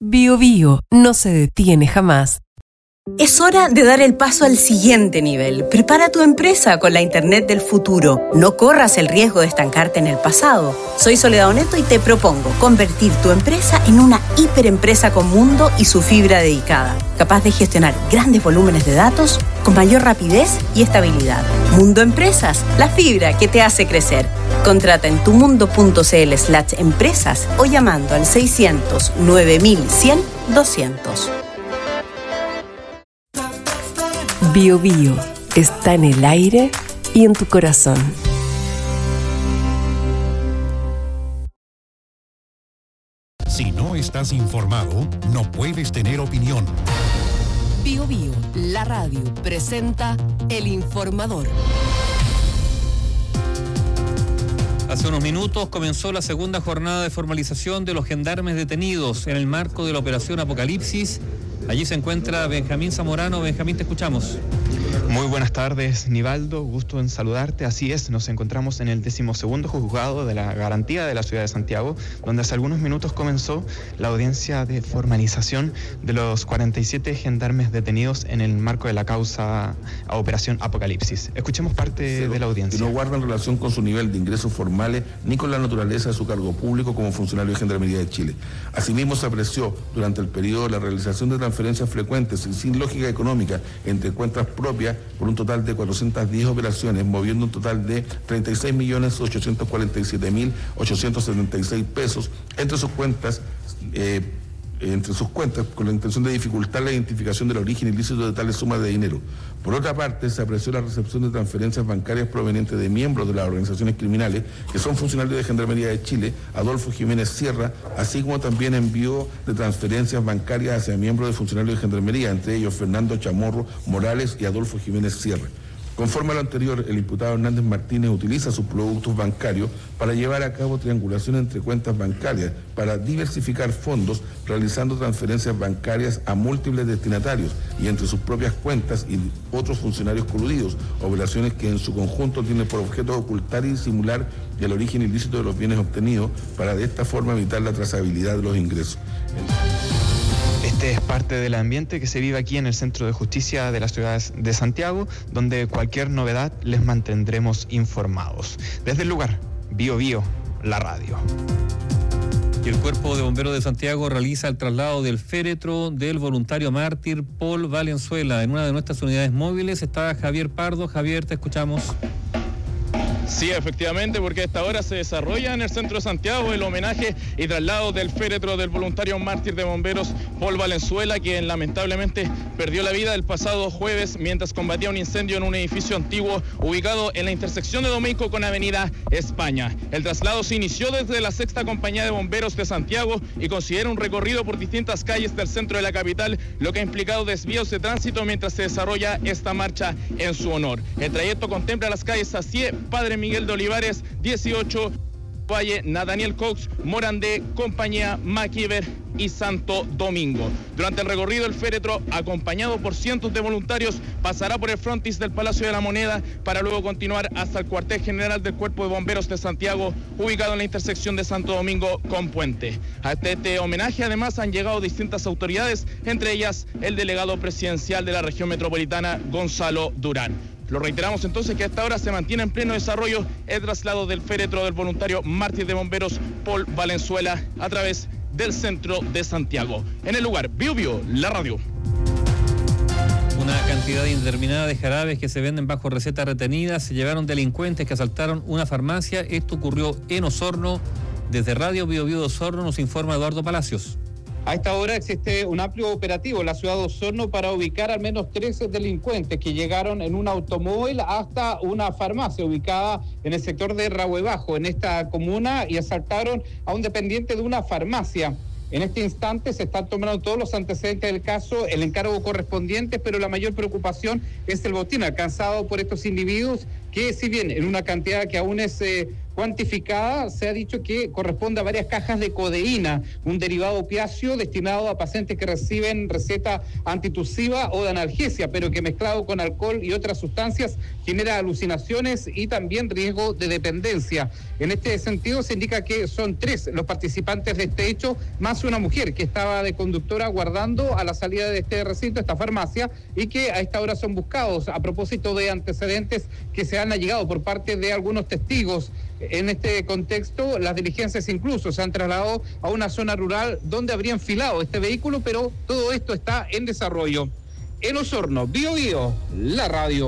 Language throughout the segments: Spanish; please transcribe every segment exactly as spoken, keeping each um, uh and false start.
Bio Bio no se detiene jamás. Es hora de dar el paso al siguiente nivel. Prepara tu empresa con la Internet del futuro. No corras el riesgo de estancarte en el pasado. Soy Soledad Oneto y te propongo convertir tu empresa en una hiperempresa con Mundo y su fibra dedicada, capaz de gestionar grandes volúmenes de datos con mayor rapidez y estabilidad. Mundo Empresas, la fibra que te hace crecer. Contrata en tumundo.cl slash empresas o llamando al seiscientos nueve mil cien doscientos. Bio Bio está en el aire y en tu corazón. Si no estás informado, no puedes tener opinión. Bio Bio, la radio, presenta El Informador. Hace unos minutos comenzó la segunda jornada de formalización de los gendarmes detenidos en el marco de la Operación Apocalipsis. Allí se encuentra Benjamín Zamorano. Benjamín, te escuchamos. Muy buenas tardes, Nivaldo, gusto en saludarte. Así es, nos encontramos en el decimosegundo juzgado de la garantía de la ciudad de Santiago, donde hace algunos minutos comenzó la audiencia de formalización de los cuarenta y siete gendarmes detenidos en el marco de la causa a Operación Apocalipsis. Escuchemos parte Cero, de la audiencia. Que no guardan relación con su nivel de ingresos formales ni con la naturaleza de su cargo público como funcionario de Gendarmería de Chile. Asimismo, se apreció durante el periodo la realización de transferencias frecuentes y sin lógica económica entre cuentas propias por un total de cuatrocientas diez operaciones, moviendo un total de treinta y seis millones ochocientos cuarenta y siete mil ochocientos setenta y seis pesos entre sus cuentas, eh, entre sus cuentas con la intención de dificultar la identificación del origen ilícito de tales sumas de dinero. Por otra parte, se apreció la recepción de transferencias bancarias provenientes de miembros de las organizaciones criminales que son funcionarios de Gendarmería de Chile, Adolfo Jiménez Sierra, así como también envío de transferencias bancarias hacia miembros de funcionarios de Gendarmería, entre ellos Fernando Chamorro Morales y Adolfo Jiménez Sierra. Conforme a lo anterior, el imputado Hernández Martínez utiliza sus productos bancarios para llevar a cabo triangulación entre cuentas bancarias, para diversificar fondos, realizando transferencias bancarias a múltiples destinatarios y entre sus propias cuentas y otros funcionarios coludidos, operaciones que en su conjunto tienen por objeto ocultar y disimular el origen ilícito de los bienes obtenidos, para de esta forma evitar la trazabilidad de los ingresos. Este es parte del ambiente que se vive aquí en el Centro de Justicia de la ciudad de Santiago, donde cualquier novedad les mantendremos informados. Desde el lugar, Bio Bio, la radio. Y el Cuerpo de Bomberos de Santiago realiza el traslado del féretro del voluntario mártir Paul Valenzuela. En una de nuestras unidades móviles está Javier Pardo. Javier, te escuchamos. Sí, efectivamente, porque a esta hora se desarrolla en el centro de Santiago el homenaje y traslado del féretro del voluntario mártir de bomberos Paul Valenzuela, quien lamentablemente perdió la vida el pasado jueves mientras combatía un incendio en un edificio antiguo ubicado en la intersección de Domeico con Avenida España. El traslado se inició desde la sexta compañía de bomberos de Santiago y considera un recorrido por distintas calles del centro de la capital, lo que ha implicado desvíos de tránsito mientras se desarrolla esta marcha en su honor. El trayecto contempla las calles Sacié, Padre Miguel de Olivares, dieciocho, Valle, Nathaniel Cox, Morandé, Compañía, Maquiver y Santo Domingo. Durante el recorrido, el féretro, acompañado por cientos de voluntarios, pasará por el frontis del Palacio de la Moneda para luego continuar hasta el cuartel general del Cuerpo de Bomberos de Santiago, ubicado en la intersección de Santo Domingo con Puente. A este homenaje además han llegado distintas autoridades, entre ellas el delegado presidencial de la región metropolitana, Gonzalo Durán. Lo reiteramos entonces que a esta hora se mantiene en pleno desarrollo el traslado del féretro del voluntario mártir de bomberos Paul Valenzuela a través del centro de Santiago. En el lugar, Bio Bio, la radio. Una cantidad indeterminada de jarabes que se venden bajo receta retenida se llevaron delincuentes que asaltaron una farmacia. Esto ocurrió en Osorno. Desde Radio Bio Bio de Osorno nos informa Eduardo Palacios. A esta hora existe un amplio operativo en la ciudad de Osorno para ubicar al menos trece delincuentes que llegaron en un automóvil hasta una farmacia ubicada en el sector de Rahue Bajo, en esta comuna, y asaltaron a un dependiente de una farmacia. En este instante se están tomando todos los antecedentes del caso, el encargo correspondiente, pero la mayor preocupación es el botín alcanzado por estos individuos que si bien en una cantidad que aún es eh, cuantificada, se ha dicho que corresponde a varias cajas de codeína, un derivado opiáceo destinado a pacientes que reciben receta antitusiva o de analgesia, pero que mezclado con alcohol y otras sustancias genera alucinaciones y también riesgo de dependencia. En este sentido se indica que son tres los participantes de este hecho, más una mujer que estaba de conductora aguardando a la salida de este recinto, esta farmacia, y que a esta hora son buscados a propósito de antecedentes que se han allegado por parte de algunos testigos. En este contexto, las diligencias incluso se han trasladado a una zona rural donde habría enfilado este vehículo, pero todo esto está en desarrollo. En Osorno, Bío Bío, la radio.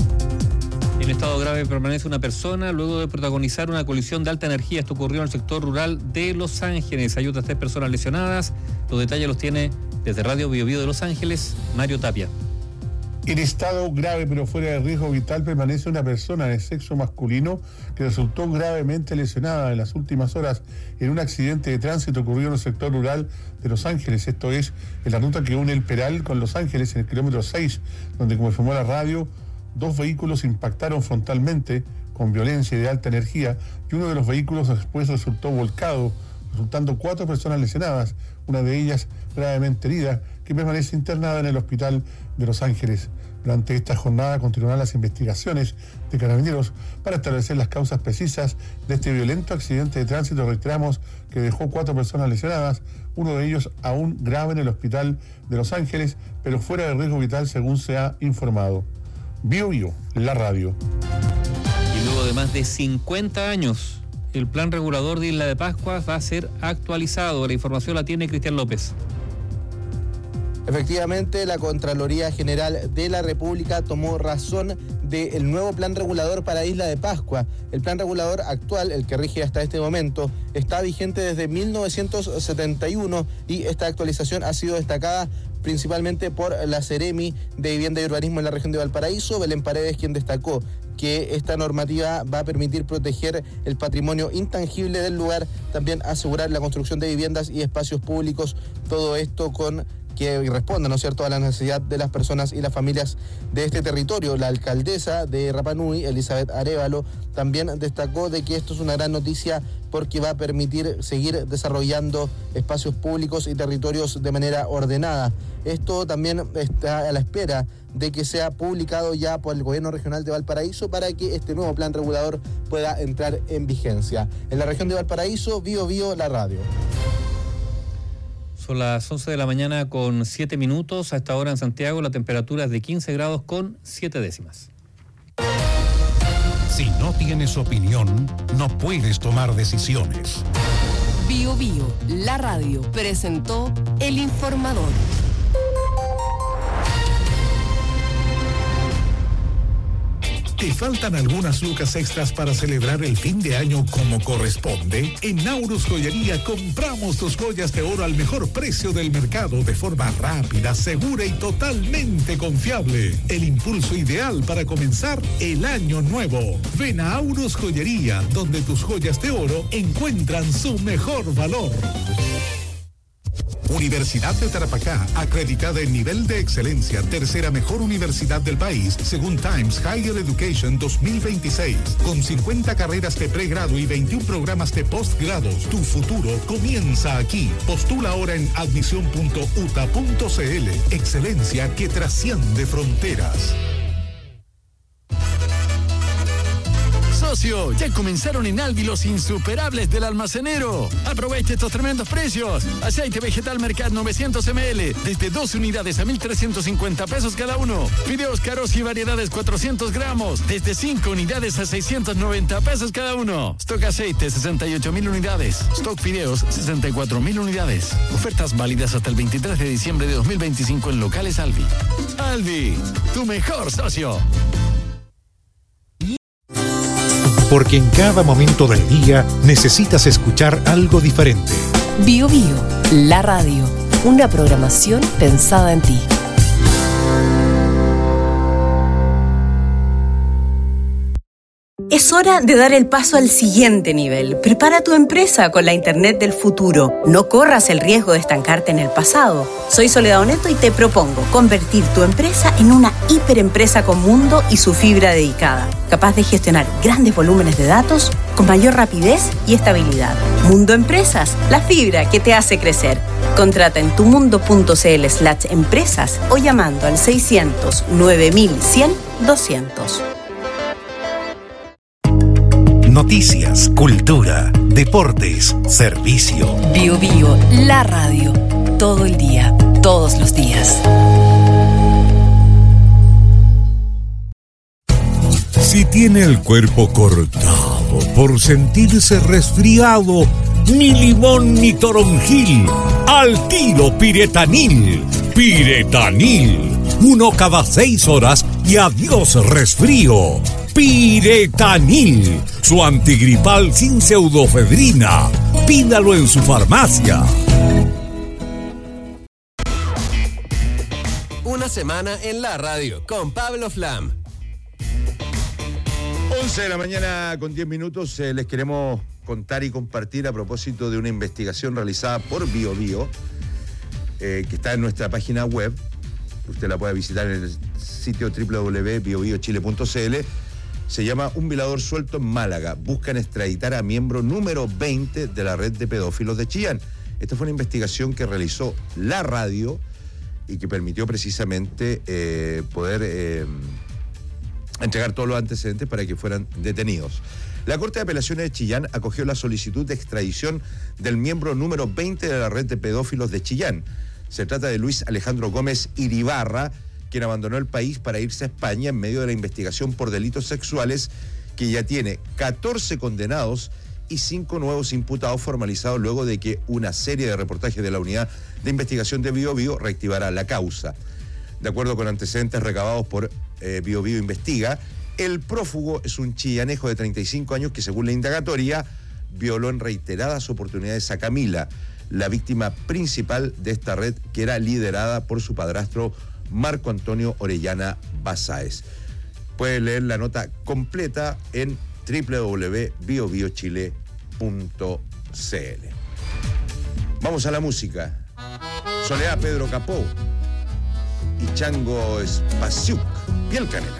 En estado grave permanece una persona luego de protagonizar una colisión de alta energía. Esto ocurrió en el sector rural de Los Ángeles. Hay otras tres personas lesionadas. Los detalles los tiene desde Radio Bío Bío de Los Ángeles, Mario Tapia. En estado grave pero fuera de riesgo vital permanece una persona de sexo masculino que resultó gravemente lesionada en las últimas horas en un accidente de tránsito ocurrido en el sector rural de Los Ángeles. Esto es en la ruta que une el Peral con Los Ángeles en el kilómetro seis, donde, como informó la radio, dos vehículos impactaron frontalmente con violencia y de alta energía y uno de los vehículos después resultó volcado, resultando cuatro personas lesionadas, una de ellas gravemente herida, que permanece internada en el hospital de Los Ángeles. Durante esta jornada continuarán las investigaciones de Carabineros para establecer las causas precisas de este violento accidente de tránsito. Reiteramos que dejó cuatro personas lesionadas, uno de ellos aún grave en el hospital de Los Ángeles, pero fuera de riesgo vital según se ha informado. Bío Bío, la radio. Y luego de más de cincuenta años, el plan regulador de Isla de Pascua va a ser actualizado. La información la tiene Cristian López. Efectivamente, la Contraloría General de la República tomó razón del nuevo plan regulador para Isla de Pascua. El plan regulador actual, el que rige hasta este momento, está vigente desde mil novecientos setenta y uno y esta actualización ha sido destacada principalmente por la Seremi de Vivienda y Urbanismo en la región de Valparaíso. Belén Paredes, quien destacó que esta normativa va a permitir proteger el patrimonio intangible del lugar, también asegurar la construcción de viviendas y espacios públicos, todo esto con que responda, ¿no es cierto?, a la necesidad de las personas y las familias de este territorio. La alcaldesa de Rapa Nui, Elizabeth Arévalo, también destacó de que esto es una gran noticia porque va a permitir seguir desarrollando espacios públicos y territorios de manera ordenada. Esto también está a la espera de que sea publicado ya por el gobierno regional de Valparaíso para que este nuevo plan regulador pueda entrar en vigencia. En la región de Valparaíso, Bío Bío, la radio. Son las once de la mañana con siete minutos. A esta hora en Santiago la temperatura es de quince grados con siete décimas. Si no tienes opinión, no puedes tomar decisiones. Bío Bío, la radio, presentó El Informador. ¿Te faltan algunas lucas extras para celebrar el fin de año como corresponde? En Naurus Joyería compramos tus joyas de oro al mejor precio del mercado de forma rápida, segura y totalmente confiable. El impulso ideal para comenzar el año nuevo. Ven a Naurus Joyería, donde tus joyas de oro encuentran su mejor valor. Universidad de Tarapacá, acreditada en nivel de excelencia, tercera mejor universidad del país, según Times Higher Education dos mil veintiséis, con cincuenta carreras de pregrado y veintiún programas de postgrado. Tu futuro comienza aquí. Postula ahora en admisión punto u t a punto c l. Excelencia que trasciende fronteras. Socio, ya comenzaron en Aldi los insuperables del almacenero. Aprovecha estos tremendos precios. Aceite vegetal Mercat novecientos mililitros, desde doce unidades a mil trescientos cincuenta pesos cada uno. Fideos Caros y variedades cuatrocientos gramos, desde cinco unidades a seiscientos noventa pesos cada uno. Stock aceite sesenta y ocho mil unidades. Stock fideos sesenta y cuatro mil unidades. Ofertas válidas hasta el veintitrés de diciembre de dos mil veinticinco en locales Aldi. Aldi, tu mejor socio. Porque en cada momento del día necesitas escuchar algo diferente. Bío Bío, la radio, una programación pensada en ti. Es hora de dar el paso al siguiente nivel. Prepara tu empresa con la Internet del futuro. No corras el riesgo de estancarte en el pasado. Soy Soledad Oneto y te propongo convertir tu empresa en una hiperempresa con mundo y su fibra dedicada, capaz de gestionar grandes volúmenes de datos con mayor rapidez y estabilidad. Mundo Empresas, la fibra que te hace crecer. Contrata en tumundo.cl slash empresas o llamando al seiscientos nueve mil cien doscientos. Noticias, cultura, deportes, servicio. Bio Bio, la radio. Todo el día, todos los días. Si tiene el cuerpo cortado por sentirse resfriado, ni limón ni toronjil, al tiro Piretanil. Piretanil, uno cada seis horas y adiós resfrío. Piretanil, su antigripal sin pseudofedrina. Pídalo en su farmacia. Una semana en la radio con Pablo Flam. once de la mañana con diez minutos. Eh, les queremos contar y compartir a propósito de una investigación realizada por Bio Bio, eh, que está en nuestra página web. Usted la puede visitar en el sitio doble u doble u doble u punto bio bio chile punto c l. Se llama Un violador suelto en Málaga. Buscan extraditar a miembro número veinte de la red de pedófilos de Chillán. Esta fue una investigación que realizó la radio y que permitió precisamente eh, poder eh, entregar todos los antecedentes para que fueran detenidos. La Corte de Apelaciones de Chillán acogió la solicitud de extradición del miembro número veinte de la red de pedófilos de Chillán. Se trata de Luis Alejandro Gómez Iribarra, quien abandonó el país para irse a España en medio de la investigación por delitos sexuales, que ya tiene catorce condenados y cinco nuevos imputados formalizados luego de que una serie de reportajes de la Unidad de Investigación de Bio Bio reactivara la causa. De acuerdo con antecedentes recabados por eh, Bio Bio Investiga, el prófugo es un chillanejo de treinta y cinco años que, según la indagatoria, violó en reiteradas oportunidades a Camila, la víctima principal de esta red, que era liderada por su padrastro Marco Antonio Orellana Basáez. Puede leer la nota completa en doble u doble u doble u punto bio bio chile punto c l. Vamos a la música. Soledad Pedro Capó y Chango Spasiuk, Piel Canela.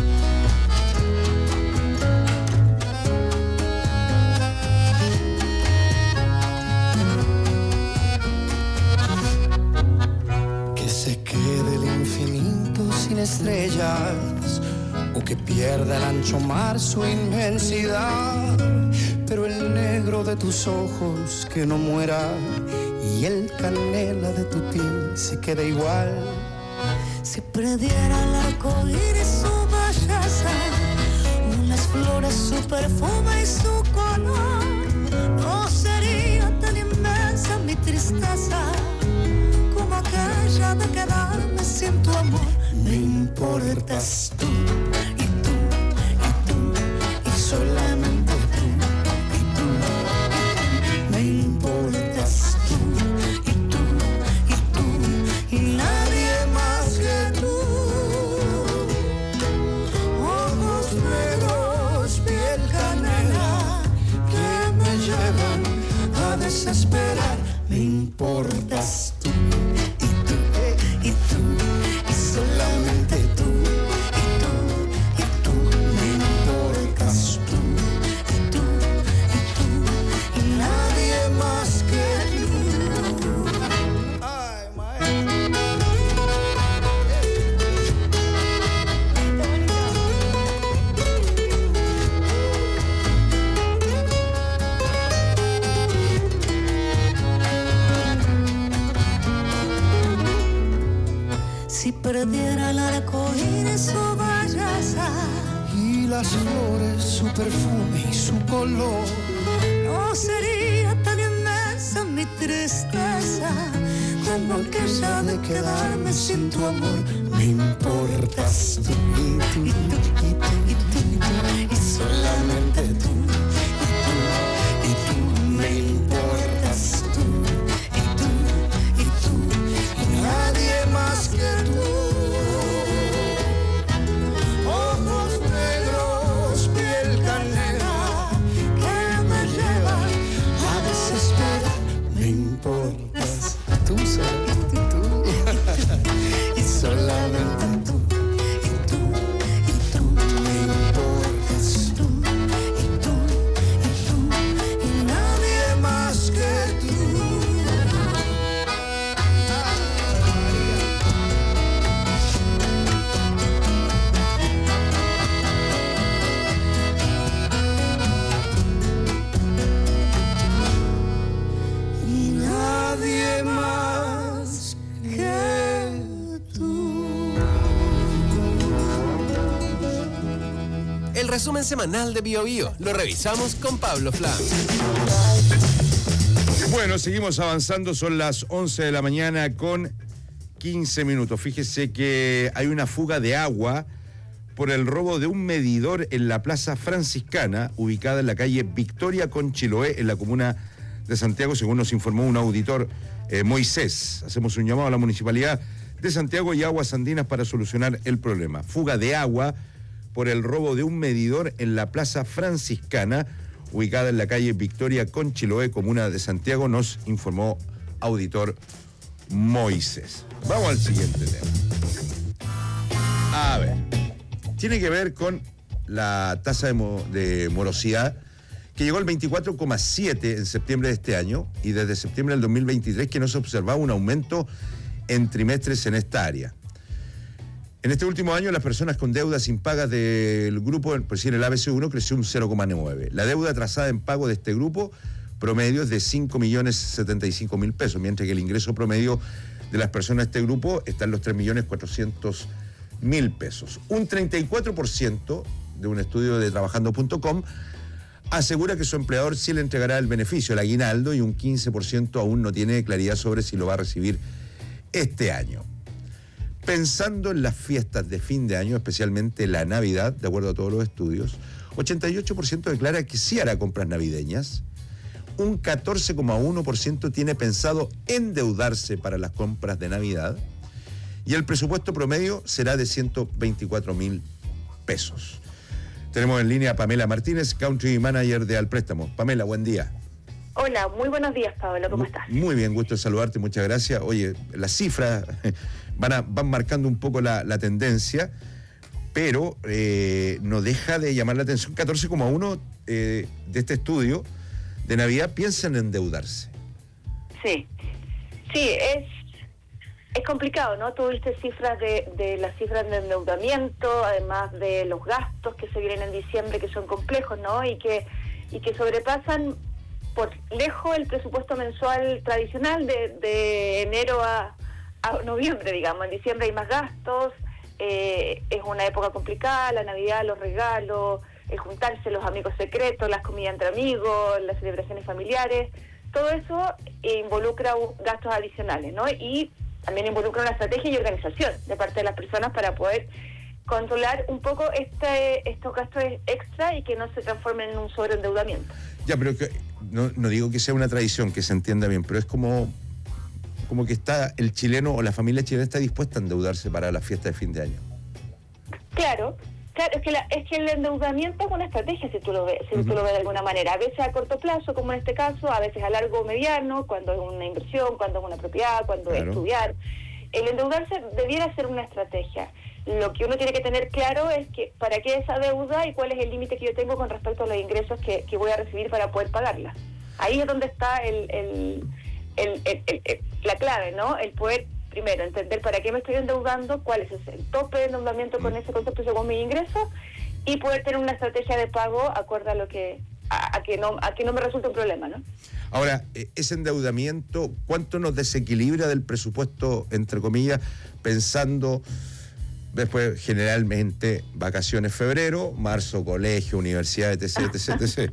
Estrellas, o que pierda el ancho mar su inmensidad, pero el negro de tus ojos que no muera y el canela de tu piel se quede igual. Si perdiera el arco iris su belleza, unas flores su perfume y su color, no sería tan inmensa mi tristeza como aquella de quedarme sin tu amor. Me importas tú, y tú, y tú, y solamente tú, y tú. Me importas tú, y tú, y tú, y nadie más que tú. Ojos negros, piel canela, que me llevan a desesperar. Me importas tú, y tú, y tú. Solamente tú, y tú, y tú, me importas tú, y tú, y tú, y nadie más que tú. Ay, Si perdiera el arco iris su belleza y las flores su perfume y su color, no sería tan inmensa mi tristeza como aquella de quedarme sin tu amor. Me importas tú, y tú, y tú, y tú, y tú, y solamente tú, y tú, y tú, me importas tú, y tú, y tú, y nadie más que tú. Ojos negros, piel canela, resumen semanal de Bio Bio. Lo revisamos con Pablo Flam. Bueno, seguimos avanzando, son las once de la mañana con quince minutos. Fíjese que hay una fuga de agua por el robo de un medidor en la Plaza Franciscana, ubicada en la calle Victoria con Chiloé, en la comuna de Santiago, según nos informó un auditor, eh, Moisés. Hacemos un llamado a la Municipalidad de Santiago y Aguas Andinas para solucionar el problema. Fuga de agua por el robo de un medidor en la Plaza Franciscana, ubicada en la calle Victoria con Chiloé, comuna de Santiago, nos informó auditor Moisés. Vamos al siguiente tema. A ver, tiene que ver con la tasa de, mo de morosidad, que llegó al veinticuatro coma siete en septiembre de este año, y desde septiembre del dos mil veintitrés que no se observaba un aumento en trimestres en esta área. En este último año, las personas con deudas impagas del grupo, por decir el A B C uno, creció un cero coma nueve. La deuda atrasada en pago de este grupo promedio es de cinco millones setenta y cinco mil pesos, mientras que el ingreso promedio de las personas de este grupo está en los tres millones cuatrocientos mil pesos. Un treinta y cuatro por ciento de un estudio de trabajando punto com asegura que su empleador sí le entregará el beneficio, el aguinaldo, y un quince por ciento aún no tiene claridad sobre si lo va a recibir este año. Pensando en las fiestas de fin de año, especialmente la Navidad, de acuerdo a todos los estudios, ochenta y ocho por ciento declara que sí hará compras navideñas, un catorce coma uno por ciento tiene pensado endeudarse para las compras de Navidad, y el presupuesto promedio será de ciento veinticuatro mil pesos. Tenemos en línea a Pamela Martínez, Country Manager de Alpréstamo. Pamela, buen día. Hola, muy buenos días, Pablo, ¿cómo estás? Muy bien, gusto de saludarte, muchas gracias. Oye, las cifras van, a, van marcando un poco la, la tendencia, pero eh, no deja de llamar la atención. catorce coma uno eh, de este estudio de Navidad piensan en endeudarse. Sí, sí, es, es complicado, ¿no? Tuviste cifras de, de las cifras de endeudamiento, además de los gastos que se vienen en diciembre, que son complejos, ¿no? Y que, y que sobrepasan por lejos el presupuesto mensual tradicional de, de enero a, a noviembre, digamos. En diciembre hay más gastos, eh, es una época complicada, la Navidad, los regalos, el juntarse, los amigos secretos, las comidas entre amigos, las celebraciones familiares, todo eso involucra gastos adicionales, ¿no? Y también involucra una estrategia y organización de parte de las personas para poder controlar un poco este, estos gastos extra y que no se transformen en un sobreendeudamiento. Ya, pero que, no, no digo que sea una tradición, que se entienda bien, pero es como, como que está el chileno o la familia chilena está dispuesta a endeudarse para la fiesta de fin de año. Claro, claro, es que, la, es que el endeudamiento es una estrategia, si tú lo ves, si uh-huh. tú lo ves de alguna manera. A veces a corto plazo, como en este caso, a veces a largo o mediano, cuando es una inversión, cuando es una propiedad, cuando claro. es estudiar. El endeudarse debiera ser una estrategia. Lo que uno tiene que tener claro es que para qué esa deuda y cuál es el límite que yo tengo con respecto a los ingresos que, que voy a recibir para poder pagarla. Ahí es donde está el, el, el, el, el, el, la clave, ¿no? El poder, primero, entender para qué me estoy endeudando, cuál es el tope de endeudamiento con ese concepto según mis ingresos, y poder tener una estrategia de pago acorde a lo que a, a que no a que no me resulte un problema, ¿no? Ahora, ese endeudamiento, ¿cuánto nos desequilibra del presupuesto, entre comillas, pensando después generalmente vacaciones febrero, marzo, colegio, universidad, etc, etc, etc?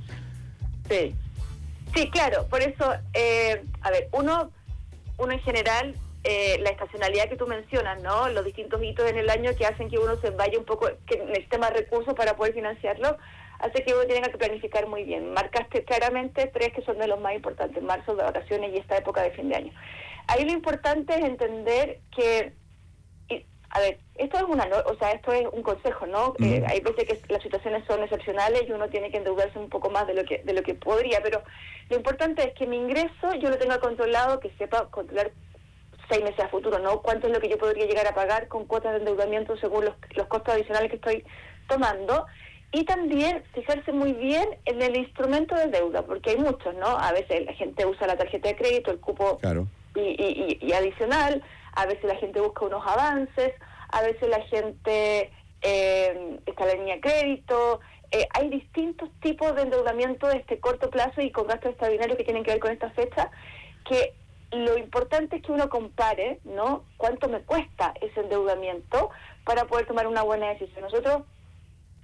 Sí, sí, claro, por eso, eh, a ver, uno, uno en general, eh, la estacionalidad que tú mencionas, ¿no? Los distintos hitos en el año que hacen que uno se vaya un poco, que necesite más recursos para poder financiarlo, hace que uno tenga que planificar muy bien. Marcaste claramente tres que son de los más importantes, marzo, de vacaciones y esta época de fin de año. Ahí lo importante es entender que, y, a ver, esto es una, o sea, esto es un consejo, ¿no? Mm. Eh, hay veces que las situaciones son excepcionales y uno tiene que endeudarse un poco más de lo que de lo que podría, pero lo importante es que mi ingreso yo lo tenga controlado, que sepa controlar seis meses a futuro, ¿no? Cuánto es lo que yo podría llegar a pagar con cuotas de endeudamiento según los, los costos adicionales que estoy tomando. Y también fijarse muy bien en el instrumento de deuda, porque hay muchos, ¿no? A veces la gente usa la tarjeta de crédito, el cupo claro. y, y, y adicional, a veces la gente busca unos avances, a veces la gente eh, está la línea de crédito. Eh, hay distintos tipos de endeudamiento de este corto plazo y con gastos extraordinarios que tienen que ver con esta fecha, que lo importante es que uno compare, ¿no? Cuánto me cuesta ese endeudamiento para poder tomar una buena decisión. Nosotros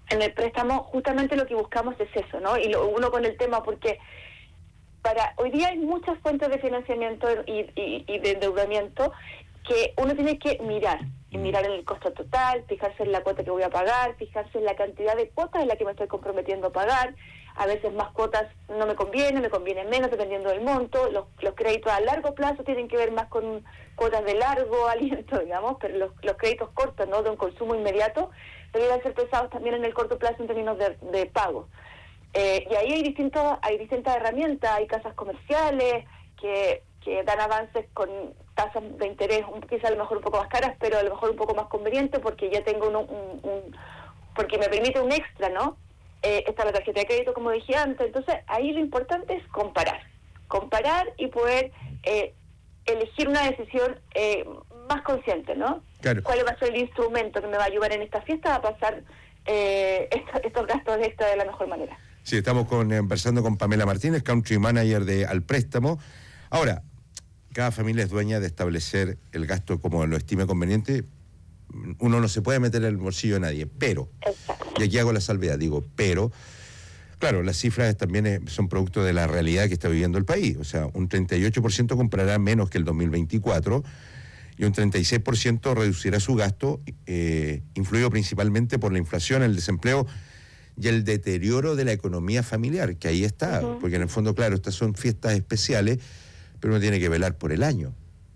en el préstamo justamente lo que buscamos es eso, ¿no? Y lo uno con el tema, porque para hoy día hay muchas fuentes de financiamiento y, y, y de endeudamiento que uno tiene que mirar, y mirar en el costo total, fijarse en la cuota que voy a pagar, fijarse en la cantidad de cuotas en la que me estoy comprometiendo a pagar. A veces más cuotas no me conviene, me conviene menos dependiendo del monto. Los, los créditos a largo plazo tienen que ver más con cuotas de largo aliento, digamos, pero los, los créditos cortos, ¿no?, de un consumo inmediato, deberían ser pesados también en el corto plazo en términos de, de pago. Eh, y ahí hay distintos, hay distintas herramientas, hay casas comerciales que, que dan avances con tasas de interés, un, quizá a lo mejor un poco más caras, pero a lo mejor un poco más conveniente porque ya tengo un, un, un porque me permite un extra, ¿no? Eh, está la tarjeta de crédito, como dije antes. Entonces, ahí lo importante es comparar. Comparar y poder eh, elegir una decisión eh, más consciente, ¿no? Claro. ¿Cuál va a ser el instrumento que me va a ayudar en esta fiesta a pasar eh, estos, estos gastos extra de la mejor manera? Sí, estamos con, conversando con Pamela Martínez, Country Manager de Al Préstamo. Ahora, cada familia es dueña de establecer el gasto como lo estime conveniente. Uno no se puede meter en el bolsillo de nadie, pero, y aquí hago la salvedad, digo, pero, claro, las cifras también son producto de la realidad que está viviendo el país. O sea, un treinta y ocho por ciento comprará menos que el dos mil veinticuatro y un treinta y seis por ciento reducirá su gasto, eh, influido principalmente por la inflación, el desempleo y el deterioro de la economía familiar, que ahí está, uh-huh. porque en el fondo, claro, estas son fiestas especiales, pero uno tiene que velar por el año.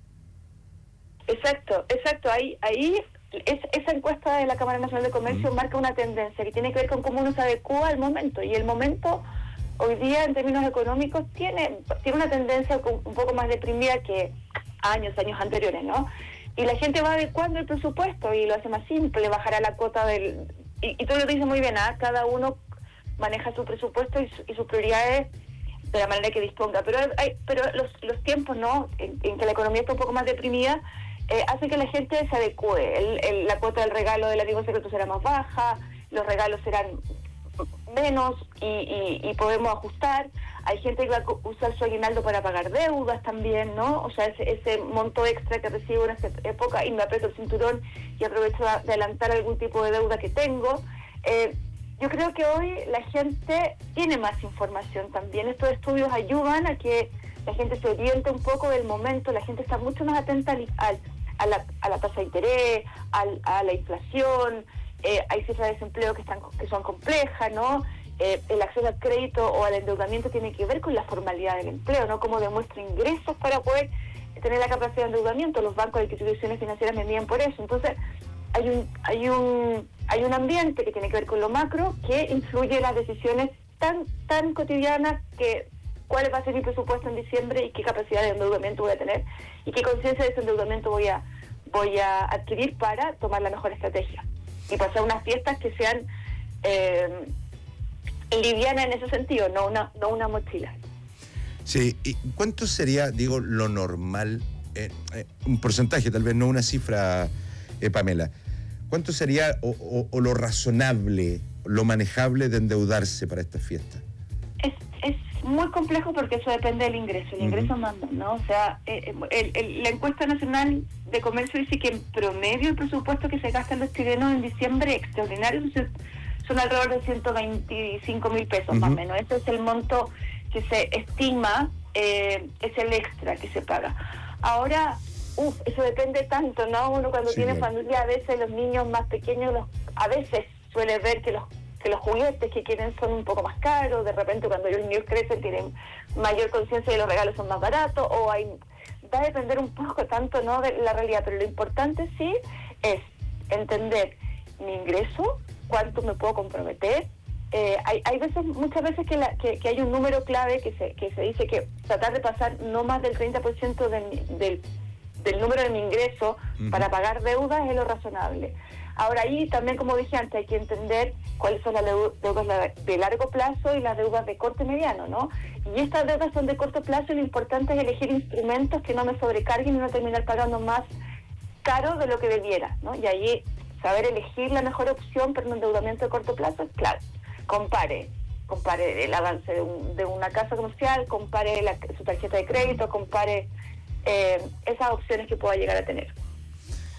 Exacto, exacto, ahí, ahí es, esa encuesta de la Cámara Nacional de Comercio uh-huh. marca una tendencia que tiene que ver con cómo uno se adecúa al momento, y el momento hoy día en términos económicos tiene, tiene una tendencia un poco más deprimida que años, años anteriores, ¿no? Y la gente va adecuando el presupuesto y lo hace más simple, bajará la cuota del... Y, y tú lo dices muy bien, ¿ah? Cada uno maneja su presupuesto y, su, y sus prioridades de la manera que disponga, pero hay, pero los, los tiempos, ¿no?, en, en que la economía está un poco más deprimida, eh, hace que la gente se adecue. El, el, la cuota del regalo del amigo secreto será más baja, los regalos serán menos y, y, y podemos ajustar. Hay gente que va a usar su aguinaldo para pagar deudas también, ¿no? O sea, ese, ese monto extra que recibo en esta época y me aprieto el cinturón y aprovecho de adelantar algún tipo de deuda que tengo. Eh, yo creo que hoy la gente tiene más información también. Estos estudios ayudan a que la gente se oriente un poco del momento. La gente está mucho más atenta al, al, a, la, a la tasa de interés, al, a la inflación. Eh, hay cifras de desempleo que, están, que son complejas, ¿no? Eh, el acceso al crédito o al endeudamiento tiene que ver con la formalidad del empleo, ¿no? Cómo demuestra ingresos para poder tener la capacidad de endeudamiento. Los bancos y instituciones financieras me miden por eso. Entonces, hay un, hay un, hay un ambiente que tiene que ver con lo macro que influye en las decisiones tan, tan cotidianas que cuál va a ser mi presupuesto en diciembre y qué capacidad de endeudamiento voy a tener y qué conciencia de ese endeudamiento voy a, voy a adquirir para tomar la mejor estrategia y pasar unas fiestas que sean eh, livianas en ese sentido, no una, no una mochila. Sí, ¿y cuánto sería, digo, lo normal, eh, eh, un porcentaje, tal vez no una cifra, eh, Pamela, cuánto sería o, o, o lo razonable, lo manejable de endeudarse para esta fiesta? Es, es muy complejo porque eso depende del ingreso, el ingreso uh-huh. manda, ¿no? O sea, eh, el, el, la encuesta nacional de comercio dice que en promedio el presupuesto que se gastan los chilenos en diciembre extraordinario son alrededor de ciento veinticinco mil pesos uh-huh. más o menos. Ese es el monto que se estima, eh, es el extra que se paga. Ahora, uff, eso depende tanto, ¿no? Uno cuando sí, tiene claro. familia, a veces los niños más pequeños, los, a veces suele ver que los que los juguetes que quieren son un poco más caros, de repente cuando los niños crecen tienen mayor conciencia y los regalos son más baratos, o hay, va a depender un poco tanto, ¿no?, de la realidad, pero lo importante sí es entender mi ingreso, cuánto me puedo comprometer. Eh, hay, hay veces, muchas veces que, la, que, que hay un número clave que se, que se dice que tratar de pasar no más del treinta por ciento de, del, del número de mi ingreso uh-huh. para pagar deudas es lo razonable. Ahora ahí también, como dije antes, hay que entender cuáles son las deudas de largo plazo y las deudas de corto y mediano, ¿no? Y estas deudas son de corto plazo y lo importante es elegir instrumentos que no me sobrecarguen y no terminar pagando más caro de lo que debiera, ¿no? Y ahí saber elegir la mejor opción para un endeudamiento de corto plazo es claro. Compare, compare el avance de, un, de una casa comercial, compare la, su tarjeta de crédito, compare eh, esas opciones que pueda llegar a tener.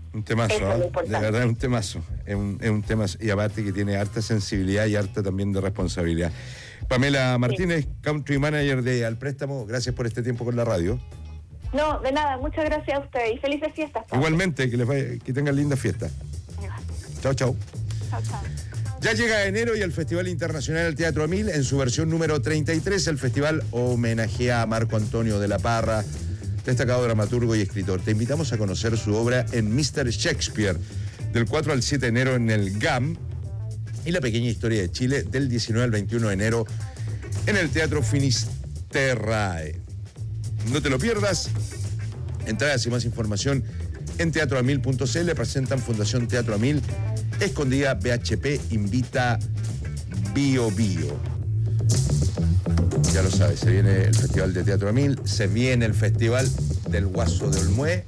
Un temazo, Eso es lo ¿eh? importante. De verdad es un temazo. Es un, es un temazo. Y aparte que tiene harta sensibilidad y harta también de responsabilidad. Pamela Martínez, sí. Country Manager de Al Préstamo, gracias por este tiempo con la radio. No, de nada, muchas gracias a ustedes y felices fiestas. Pablo. Igualmente, que les vaya, que tengan linda fiesta. Chao, chao. Chao, chao. Ya llega enero y el Festival Internacional del Teatro Mil, en su versión número treinta y tres, el festival homenajea a Marco Antonio de la Parra, destacado dramaturgo y escritor. Te invitamos a conocer su obra en míster Shakespeare, del cuatro al siete de enero en el G A M, y La Pequeña Historia de Chile, del diecinueve al veintiuno de enero en el Teatro Finisterrae. No te lo pierdas. Entradas y más información en teatro a mil punto c l. Presentan Fundación Teatro a Mil, Escondida, B H P, Invita, Bio Bio. Ya lo sabes, se viene el Festival de Teatro a Mil, se viene el Festival del Guaso de Olmué.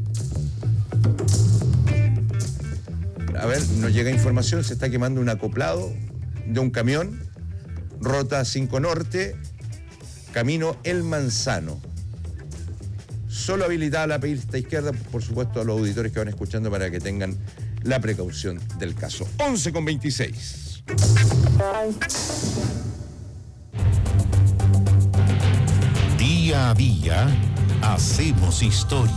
A ver, nos llega información, se está quemando un acoplado de un camión, Rota cinco Norte, camino El Manzano. Solo habilitada la pista izquierda, por supuesto, a los auditores que van escuchando para que tengan la precaución del caso. once con veintiséis. Día a día, hacemos historia.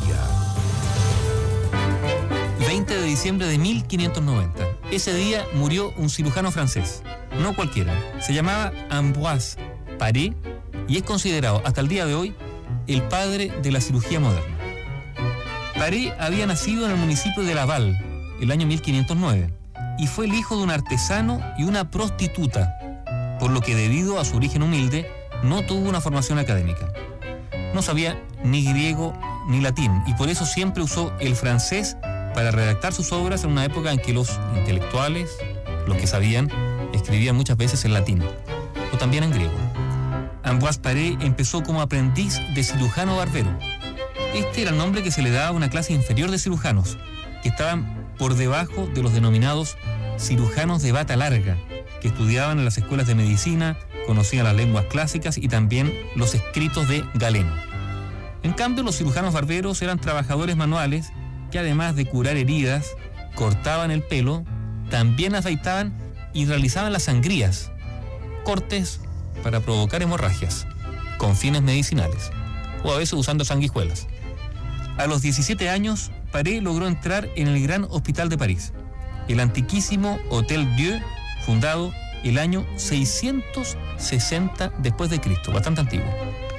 veinte de diciembre de mil quinientos noventa. Ese día murió un cirujano francés, no cualquiera. Se llamaba Ambroise Paré y es considerado hasta el día de hoy el padre de la cirugía moderna. Paré había nacido en el municipio de Laval el año mil quinientos nueve y fue el hijo de un artesano y una prostituta, por lo que debido a su origen humilde no tuvo una formación académica. No sabía ni griego ni latín y por eso siempre usó el francés para redactar sus obras en una época en que los intelectuales, los que sabían, escribían muchas veces en latín o también en griego. Ambroise Paré empezó como aprendiz de cirujano barbero. Este era el nombre que se le daba a una clase inferior de cirujanos, que estaban por debajo de los denominados cirujanos de bata larga, que estudiaban en las escuelas de medicina, conocían las lenguas clásicas y también los escritos de Galeno. En cambio, los cirujanos barberos eran trabajadores manuales que además de curar heridas, cortaban el pelo, también afeitaban y realizaban las sangrías, cortes para provocar hemorragias, con fines medicinales, o a veces usando sanguijuelas. A los diecisiete años, Paré logró entrar en el Gran Hospital de París, el antiquísimo Hôtel Dieu, fundado el año seiscientos sesenta después de Cristo, bastante antiguo.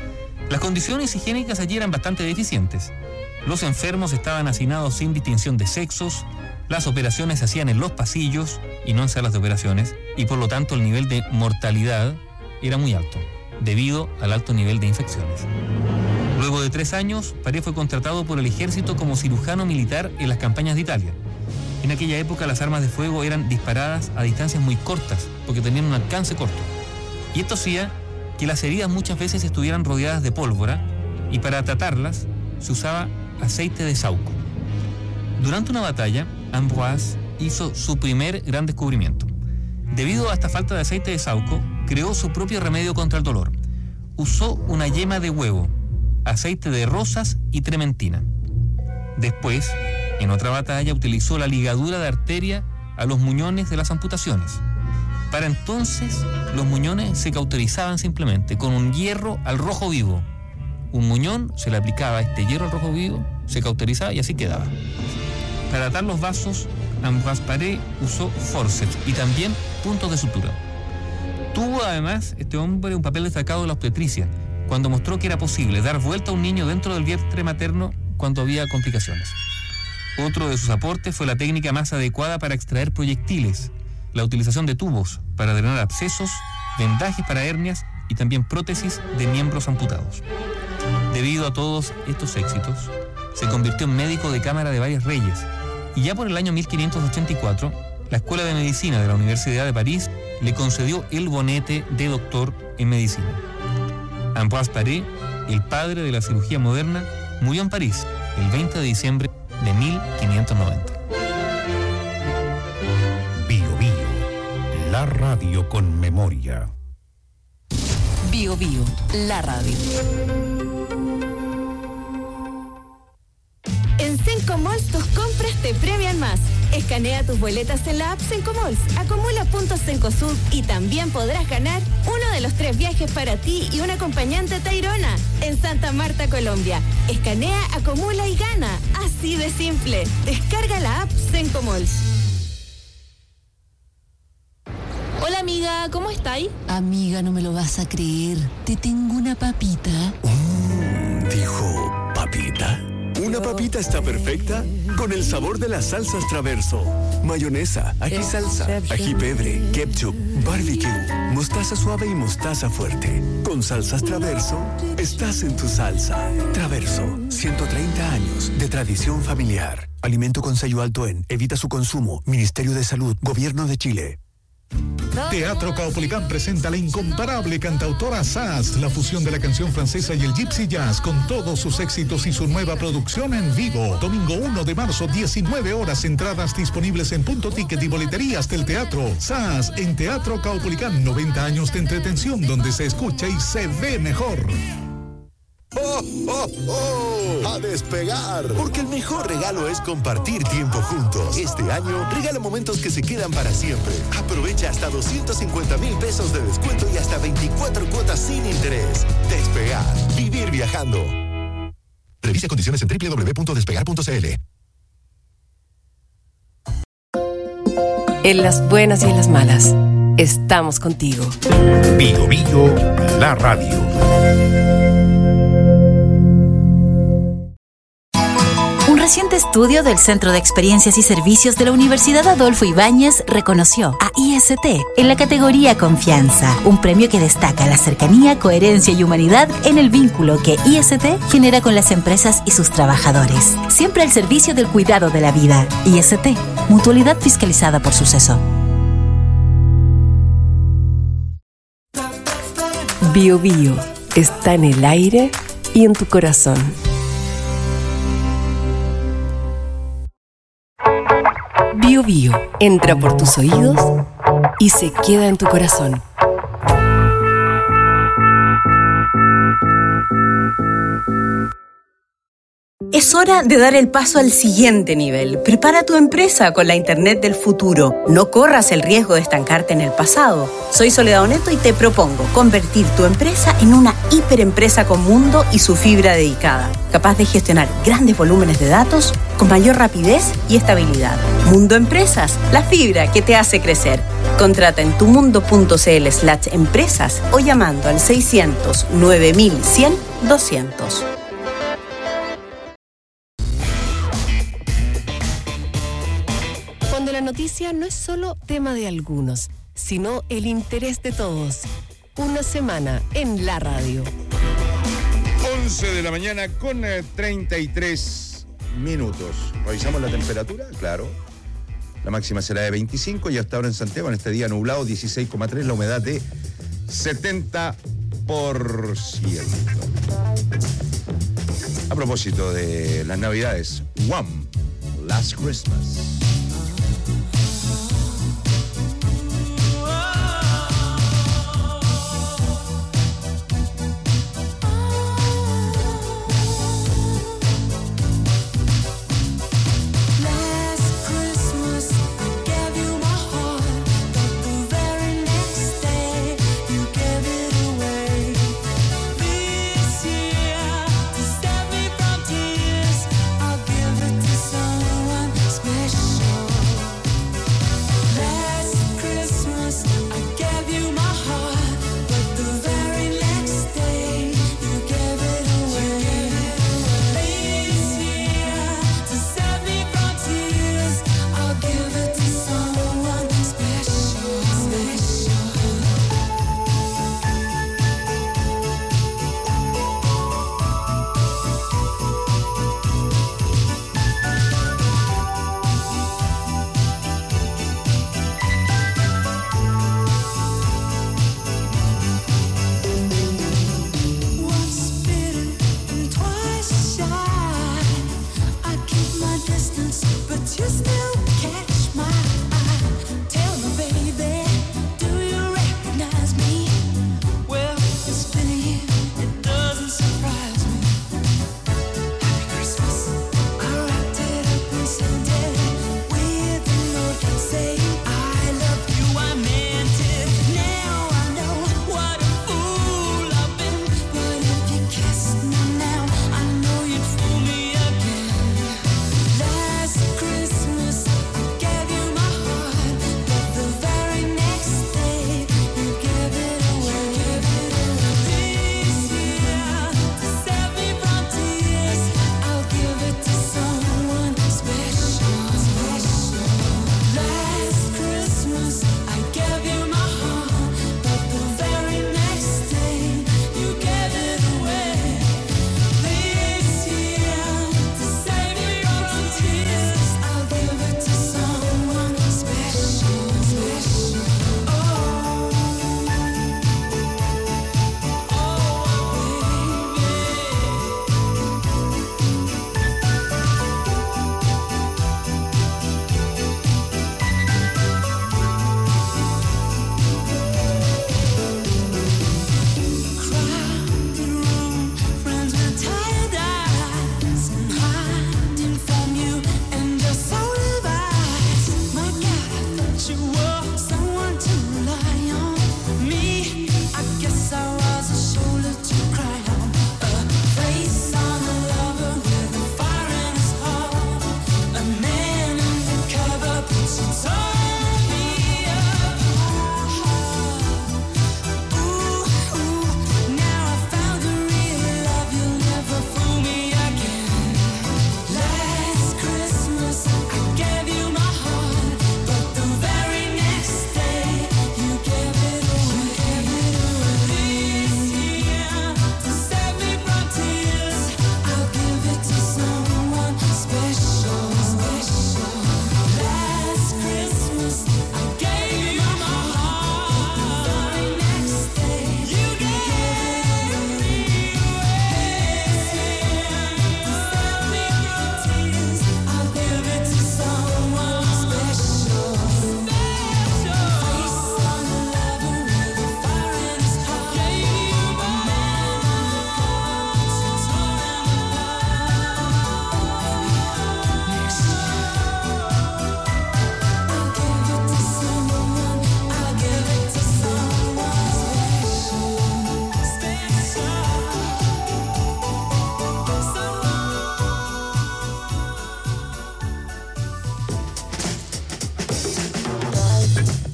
Las condiciones higiénicas allí eran bastante deficientes. Los enfermos estaban hacinados sin distinción de sexos, las operaciones se hacían en los pasillos y no en salas de operaciones, y por lo tanto el nivel de mortalidad era muy alto, debido al alto nivel de infecciones. Luego de tres años, Paré fue contratado por el ejército como cirujano militar en las campañas de Italia. En aquella época las armas de fuego eran disparadas a distancias muy cortas, porque tenían un alcance corto. Y esto hacía que las heridas muchas veces estuvieran rodeadas de pólvora, y para tratarlas se usaba aceite de saúco. Durante una batalla, Ambroise hizo su primer gran descubrimiento. Debido a esta falta de aceite de saúco, creó su propio remedio contra el dolor. Usó una yema de huevo, aceite de rosas y trementina. Después, en otra batalla, utilizó la ligadura de arteria a los muñones de las amputaciones. Para entonces, los muñones se cauterizaban simplemente con un hierro al rojo vivo. Un muñón se le aplicaba este hierro al rojo vivo, se cauterizaba y así quedaba. Para atar los vasos, Ambroise Paré usó forceps y también puntos de sutura. Tuvo además este hombre un papel destacado en la obstetricia, cuando mostró que era posible dar vuelta a un niño dentro del vientre materno cuando había complicaciones. Otro de sus aportes fue la técnica más adecuada para extraer proyectiles, la utilización de tubos para drenar abscesos, vendajes para hernias y también prótesis de miembros amputados. Debido a todos estos éxitos, se convirtió en médico de cámara de varios reyes, y ya por el año mil quinientos ochenta y cuatro, la Escuela de Medicina de la Universidad de París le concedió el bonete de doctor en medicina. Ambroise Paré, el padre de la cirugía moderna, murió en París el veinte de diciembre de mil quinientos noventa. Bio Bio, la radio con memoria. Bio Bio, la radio. En Sencomalls tus compras te premian más. Escanea tus boletas en la app Sencomalls, acumula puntos Cencosud y también podrás ganar uno de los tres viajes para ti y un acompañante a Tayrona en Santa Marta, Colombia. Escanea, acumula y gana. Así de simple. Descarga la app Sencomalls. Hola amiga, ¿cómo estáis? Amiga, no me lo vas a creer. Te tengo una papita. Mm, dijo papita. Una papita está perfecta con el sabor de las salsas Traverso. Mayonesa, ají salsa, ají pebre, ketchup, barbecue, mostaza suave y mostaza fuerte. Con salsas Traverso, estás en tu salsa. Traverso, ciento treinta años de tradición familiar. Alimento con sello alto en, evita su consumo. Ministerio de Salud, Gobierno de Chile. Teatro Caupolicán presenta la incomparable cantautora Sass, la fusión de la canción francesa y el gypsy jazz con todos sus éxitos y su nueva producción en vivo. Domingo uno de marzo, diecinueve horas, entradas disponibles en Punto Ticket y boleterías del teatro. Sass en Teatro Caupolicán, noventa años de entretención donde se escucha y se ve mejor. ¡Oh, oh, oh! ¡A despegar! Porque el mejor regalo es compartir tiempo juntos. Este año, regala momentos que se quedan para siempre. Aprovecha hasta doscientos cincuenta mil pesos de descuento y hasta veinticuatro cuotas sin interés. Despegar. Vivir viajando. Revise condiciones en doble u doble u doble u punto despegar punto c l. En las buenas y en las malas, estamos contigo. Bio Bio, la radio. Un reciente estudio del Centro de Experiencias y Servicios de la Universidad Adolfo Ibáñez reconoció a I S T en la categoría Confianza, un premio que destaca la cercanía, coherencia y humanidad en el vínculo que I S T genera con las empresas y sus trabajadores. Siempre al servicio del cuidado de la vida. I S T, mutualidad fiscalizada por Suceso. Bio Bio está en el aire y en tu corazón. Bio Bio entra por tus oídos y se queda en tu corazón. Es hora de dar el paso al siguiente nivel. Prepara tu empresa con la Internet del futuro. No corras el riesgo de estancarte en el pasado. Soy Soledad Oneto y te propongo convertir tu empresa en una hiperempresa con mundo y su fibra dedicada, capaz de gestionar grandes volúmenes de datos con mayor rapidez y estabilidad. Mundo Empresas, la fibra que te hace crecer. Contrata en tumundo.cl slash empresas o llamando al seiscientos nueve mil cien doscientos. Cuando la noticia no es solo tema de algunos, sino el interés de todos. Una semana en la radio. once de la mañana con eh, treinta y tres minutos. ¿Revisamos la temperatura? Claro. La máxima será de veinticinco y hasta ahora en Santiago, en este día nublado, dieciséis coma tres, la humedad de setenta por ciento. A propósito de las Navidades, One Last Christmas.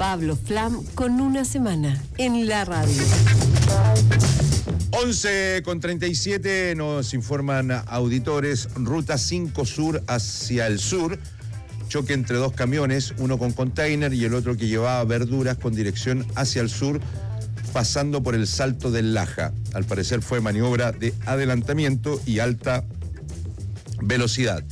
Pablo Flam con Una Semana en la radio. once con treinta y siete nos informan auditores. Ruta cinco Sur hacia el sur. Choque entre dos camiones, uno con container y el otro que llevaba verduras con dirección hacia el sur, pasando por el Salto del Laja. Al parecer fue maniobra de adelantamiento y alta velocidad.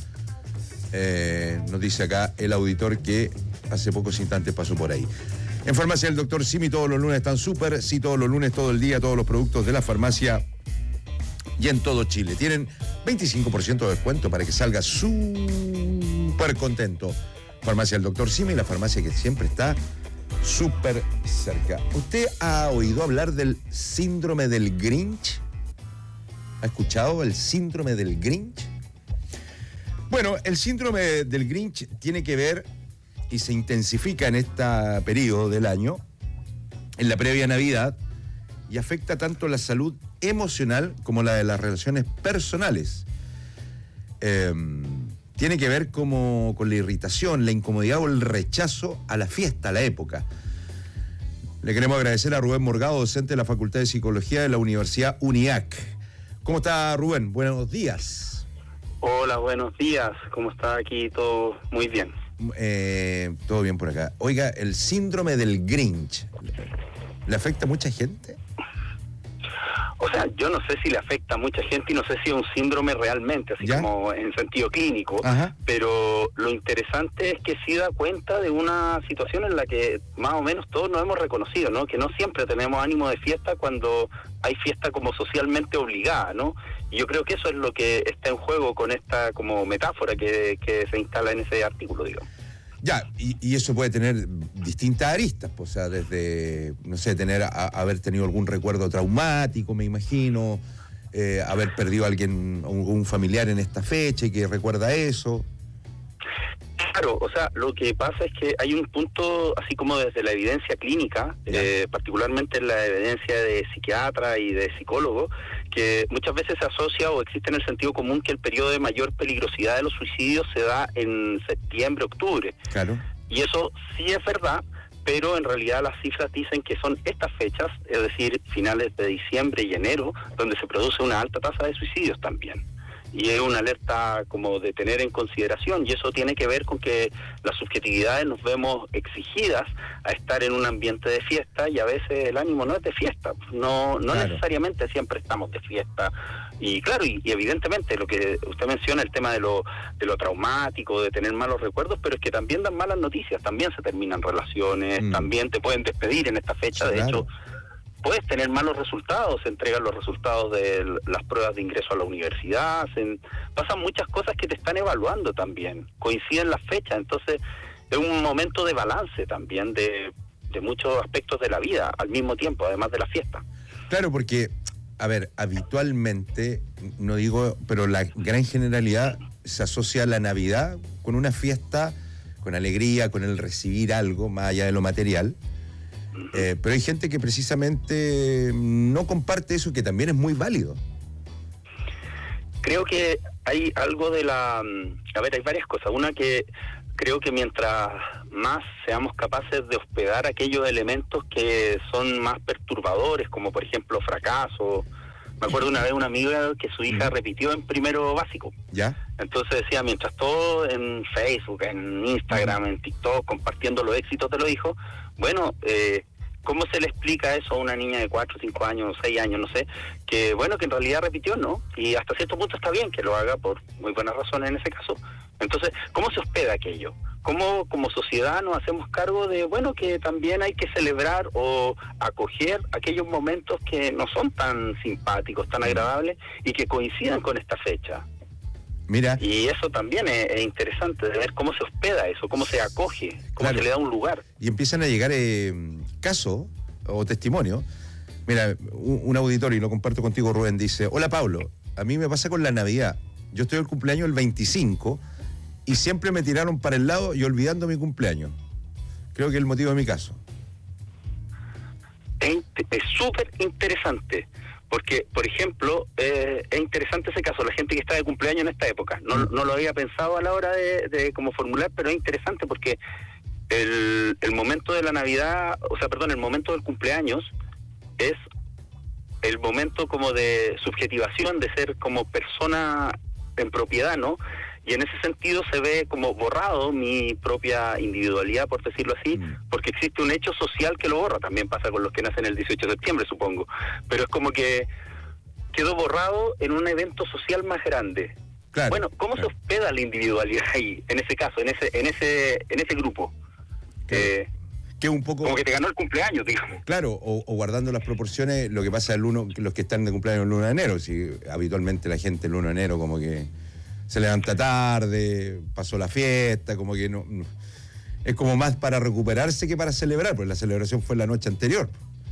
Eh, nos dice acá el auditor que hace pocos instantes pasó por ahí. En Farmacia del Doctor Simi todos los lunes están súper, sí, todos los lunes, todo el día, todos los productos de la farmacia y en todo Chile. Tienen veinticinco por ciento de descuento para que salga súper contento. Farmacia del Doctor Simi, la farmacia que siempre está súper cerca. ¿Usted ha oído hablar del síndrome del Grinch? ¿Ha escuchado el síndrome del Grinch? Bueno, el síndrome del Grinch tiene que ver y se intensifica en este periodo del año, en la previa Navidad, y afecta tanto la salud emocional como la de las relaciones personales. Eh, tiene que ver como con la irritación, la incomodidad o el rechazo a la fiesta, a la época. Le queremos agradecer a Rubén Morgado, docente de la Facultad de Psicología de la Universidad UNIAC. ¿Cómo está, Rubén? Buenos días. Hola, buenos días. ¿Cómo está aquí? Todo muy bien. Eh, todo bien por acá. Oiga, el síndrome del Grinch, ¿le afecta a mucha gente? O sea, yo no sé si le afecta a mucha gente y no sé si es un síndrome realmente, así ¿Ya? como en sentido clínico. Ajá. Pero lo interesante es que sí da cuenta de una situación en la que más o menos todos nos hemos reconocido, ¿no? Que no siempre tenemos ánimo de fiesta cuando hay fiesta como socialmente obligada, ¿no? Y yo creo que eso es lo que está en juego con esta como metáfora que, que se instala en ese artículo, digo. Ya, y, y eso puede tener distintas aristas, pues, o sea, desde, no sé, tener a, haber tenido algún recuerdo traumático, me imagino, eh, haber perdido a alguien, un, un familiar en esta fecha y que recuerda eso. Claro, o sea, lo que pasa es que hay un punto, así como desde la evidencia clínica, eh, particularmente en la evidencia de psiquiatra y de psicólogo, que muchas veces se asocia o existe en el sentido común que el periodo de mayor peligrosidad de los suicidios se da en septiembre, octubre. Claro. Y eso sí es verdad, pero en realidad las cifras dicen que son estas fechas, es decir, finales de diciembre y enero, donde se produce una alta tasa de suicidios también. Y es una alerta como de tener en consideración, y eso tiene que ver con que las subjetividades nos vemos exigidas a estar en un ambiente de fiesta, y a veces el ánimo no es de fiesta, no no claro. necesariamente siempre estamos de fiesta. Y claro, y, y evidentemente lo que usted menciona, el tema de lo de lo traumático, de tener malos recuerdos, pero es que también dan malas noticias, también se terminan relaciones, mm. también te pueden despedir en esta fecha, sí, de claro. hecho puedes tener malos resultados, se entregan los resultados de las pruebas de ingreso a la universidad, se, pasan muchas cosas que te están evaluando también, coinciden las fechas, entonces es un momento de balance también de, de muchos aspectos de la vida al mismo tiempo, además de la fiesta. Claro, porque, a ver, habitualmente, no digo, pero la gran generalidad se asocia a la Navidad con una fiesta, con alegría, con el recibir algo, más allá de lo material. Eh, pero hay gente que precisamente no comparte eso, que también es muy válido. Creo que hay algo de la... A ver, hay varias cosas. Una, que creo que mientras más seamos capaces de hospedar aquellos elementos que son más perturbadores, como por ejemplo fracaso. Me acuerdo una vez una amiga que su hija repitió en primero básico. ¿Ya? Entonces decía, mientras todo en Facebook, en Instagram, en TikTok, compartiendo los éxitos de los hijos, bueno, eh, ¿cómo se le explica eso a una niña de cuatro, cinco años, seis años, no sé? Que bueno, que en realidad repitió, ¿no? Y hasta cierto punto está bien que lo haga por muy buenas razones en ese caso. Entonces, ¿cómo se hospeda aquello? ¿Cómo como sociedad nos hacemos cargo de, bueno, que también hay que celebrar o acoger aquellos momentos que no son tan simpáticos, tan agradables y que coincidan con esta fecha? Mira. Y eso también es, es interesante, de ver cómo se hospeda eso, cómo se acoge, cómo claro. se le da un lugar. Y empiezan a llegar eh, casos o testimonios. Mira, un, un auditorio, y lo comparto contigo, Rubén, dice: hola Pablo, a mí me pasa con la Navidad. Yo estoy el cumpleaños el veinticinco y siempre me tiraron para el lado y olvidando mi cumpleaños. Creo que es el motivo de mi caso. Es súper interesante. Porque, por ejemplo, eh, es interesante ese caso, la gente que está de cumpleaños en esta época. No, no lo había pensado a la hora de, de cómo formular, pero es interesante porque el, el momento de la Navidad, o sea, perdón, el momento del cumpleaños es el momento como de subjetivación, de ser como persona en propiedad, ¿no? Y en ese sentido se ve como borrado mi propia individualidad, por decirlo así, mm. porque existe un hecho social que lo borra. También pasa con los que nacen el dieciocho de septiembre, supongo. Pero es como que quedó borrado en un evento social más grande. Claro, bueno, ¿cómo claro. se hospeda la individualidad ahí, en ese caso, en ese en ese en ese grupo? Que, que un poco... Como que te ganó el cumpleaños, digamos. Claro, o, o guardando las proporciones, lo que pasa el uno, los que están de cumpleaños el uno de enero. Si habitualmente la gente el uno de enero como que se levanta tarde, pasó la fiesta, como que no, no... Es como más para recuperarse que para celebrar, porque la celebración fue la noche anterior.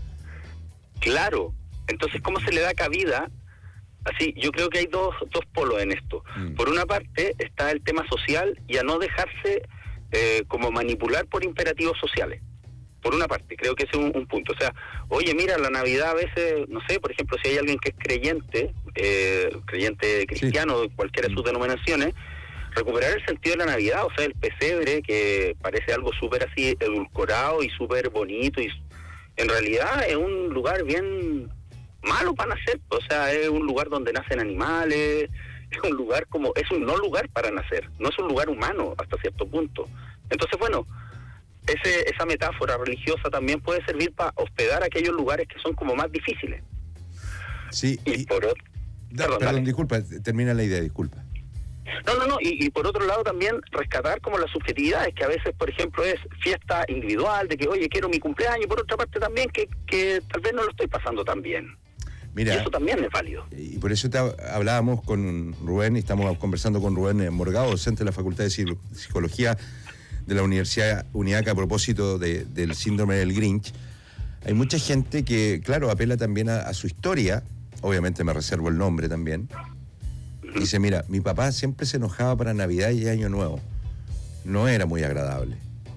Claro. Entonces, ¿cómo se le da cabida? Así, yo creo que hay dos, dos polos en esto. Mm. Por una parte está el tema social y a no dejarse eh, como manipular por imperativos sociales. Por una parte, creo que ese es un, un punto. O sea, oye, mira, la Navidad a veces, no sé, por ejemplo, si hay alguien que es creyente, eh, creyente cristiano, sí. cualquiera de sus denominaciones, recuperar el sentido de la Navidad, o sea, el pesebre, que parece algo súper así edulcorado y súper bonito, y en realidad es un lugar bien malo para nacer. O sea, es un lugar donde nacen animales, es un lugar como, es un no lugar para nacer, no es un lugar humano hasta cierto punto. Entonces, bueno, ese, esa metáfora religiosa también puede servir para hospedar aquellos lugares que son como más difíciles. Sí. Y, y por otro... Da, perdón, perdón disculpa, termina la idea, disculpa. No, no, no, y, y por otro lado también rescatar como las subjetividades, que a veces, por ejemplo, es fiesta individual, de que, oye, quiero mi cumpleaños, y por otra parte también que, que tal vez no lo estoy pasando tan bien. Mira, y eso también es válido. Y por eso te hablábamos con Rubén, y estamos conversando con Rubén Morgado, docente de la Facultad de Psicología de la Universidad UNIACA a propósito de, del síndrome del Grinch. Hay mucha gente que, claro, apela también a, a su historia, obviamente me reservo el nombre también. Dice, mira, mi papá siempre se enojaba para Navidad y Año Nuevo. No era muy agradable.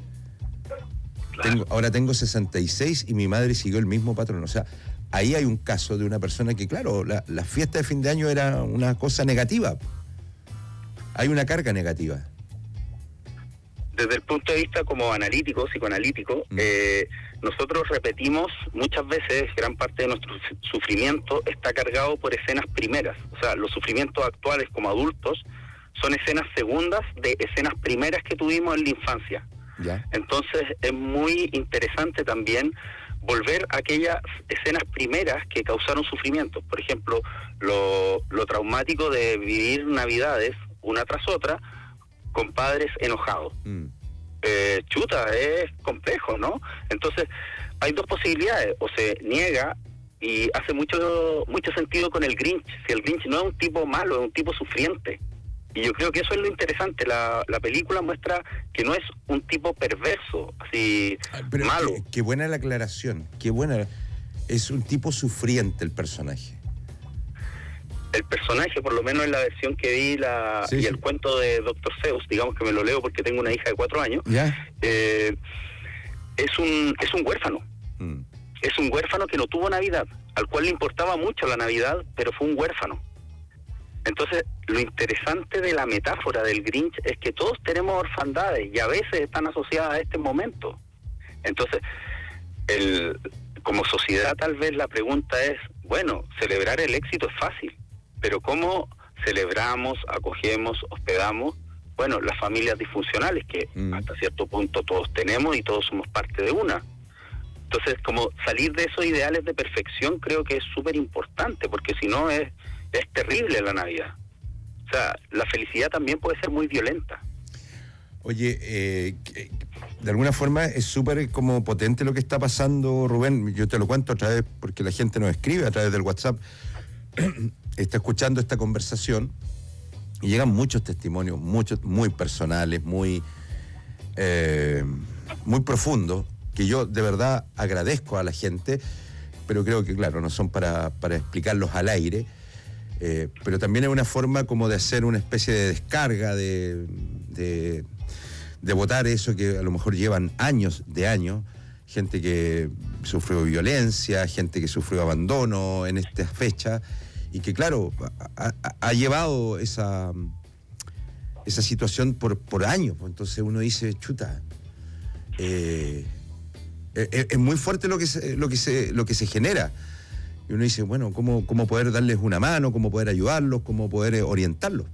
Claro. Tengo, ahora tengo sesenta y seis y mi madre siguió el mismo patrón. O sea, ahí hay un caso de una persona que, claro, la, la fiesta de fin de año era una cosa negativa. Hay una carga negativa. Desde el punto de vista como analítico, psicoanalítico, mm. eh, nosotros repetimos muchas veces, gran parte de nuestro sufrimiento está cargado por escenas primeras. O sea, los sufrimientos actuales como adultos son escenas segundas de escenas primeras que tuvimos en la infancia. ¿Ya? Entonces es muy interesante también volver a aquellas escenas primeras que causaron sufrimientos. Por ejemplo, lo, lo traumático de vivir Navidades una tras otra con padres enojados. Mm. Eh, chuta, es complejo, ¿no? Entonces, hay dos posibilidades. O se niega, y hace mucho mucho sentido con el Grinch. Si el Grinch no es un tipo malo, es un tipo sufriente. Y yo creo que eso es lo interesante. La, la película muestra que no es un tipo perverso, así, Pero malo. Qué, qué buena la aclaración, qué buena. Es un tipo sufriente el personaje. El personaje, por lo menos en la versión que vi la, sí, y sí. el cuento de doctor Seuss, digamos que me lo leo porque tengo una hija de cuatro años, ¿Ya? Eh, es un es un huérfano. Mm. Es un huérfano que no tuvo Navidad, al cual le importaba mucho la Navidad, pero fue un huérfano. Entonces, lo interesante de la metáfora del Grinch es que todos tenemos orfandades y a veces están asociadas a este momento. Entonces, el, como sociedad tal vez la pregunta es, bueno, celebrar el éxito es fácil, pero ¿cómo celebramos, acogemos, hospedamos? Bueno, las familias disfuncionales que mm. hasta cierto punto todos tenemos y todos somos parte de una. Entonces, como salir de esos ideales de perfección creo que es súper importante, porque si no es, es terrible la Navidad. O sea, la felicidad también puede ser muy violenta. Oye, eh, de alguna forma es súper como potente lo que está pasando, Rubén. Yo te lo cuento otra vez porque la gente nos escribe a través del WhatsApp. Está escuchando esta conversación y llegan muchos testimonios, muchos muy personales, muy, eh, muy profundos, que yo de verdad agradezco a la gente, pero creo que, claro, no son para, para explicarlos al aire. Eh, pero también es una forma como de hacer una especie de descarga, de, de, de votar eso que a lo mejor llevan años de años, gente que sufrió violencia, gente que sufrió abandono en esta fecha, y que claro, ha, ha, ha llevado esa, esa situación por, por años. Entonces uno dice, chuta, eh, es, es muy fuerte lo que se, lo que se, lo que se genera. Y uno dice, bueno, ¿cómo, cómo poder darles una mano, cómo poder ayudarlos, cómo poder eh, orientarlos?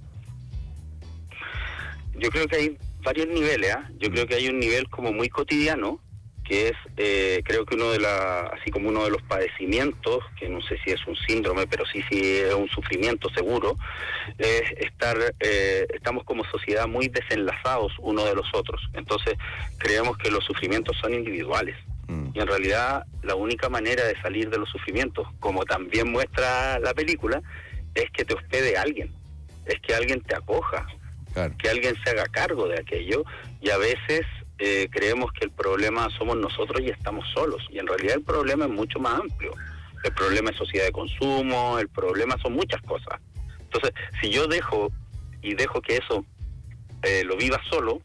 Yo creo que hay varios niveles, ¿eh? Yo creo que hay un nivel como muy cotidiano, que es, eh, creo que uno de la, así como uno de los padecimientos, que no sé si es un síndrome, pero sí, sí es un sufrimiento seguro, es estar, eh, estamos como sociedad muy desenlazados uno de los otros. Entonces, creemos que los sufrimientos son individuales. Mm. Y en realidad, la única manera de salir de los sufrimientos, como también muestra la película, es que te hospede alguien, es que alguien te acoja, claro, que alguien se haga cargo de aquello, y a veces Eh, creemos que el problema somos nosotros y estamos solos, y en realidad el problema es mucho más amplio. El problema es sociedad de consumo, el problema son muchas cosas. Entonces, si yo dejo y dejo que eso eh, lo viva solo,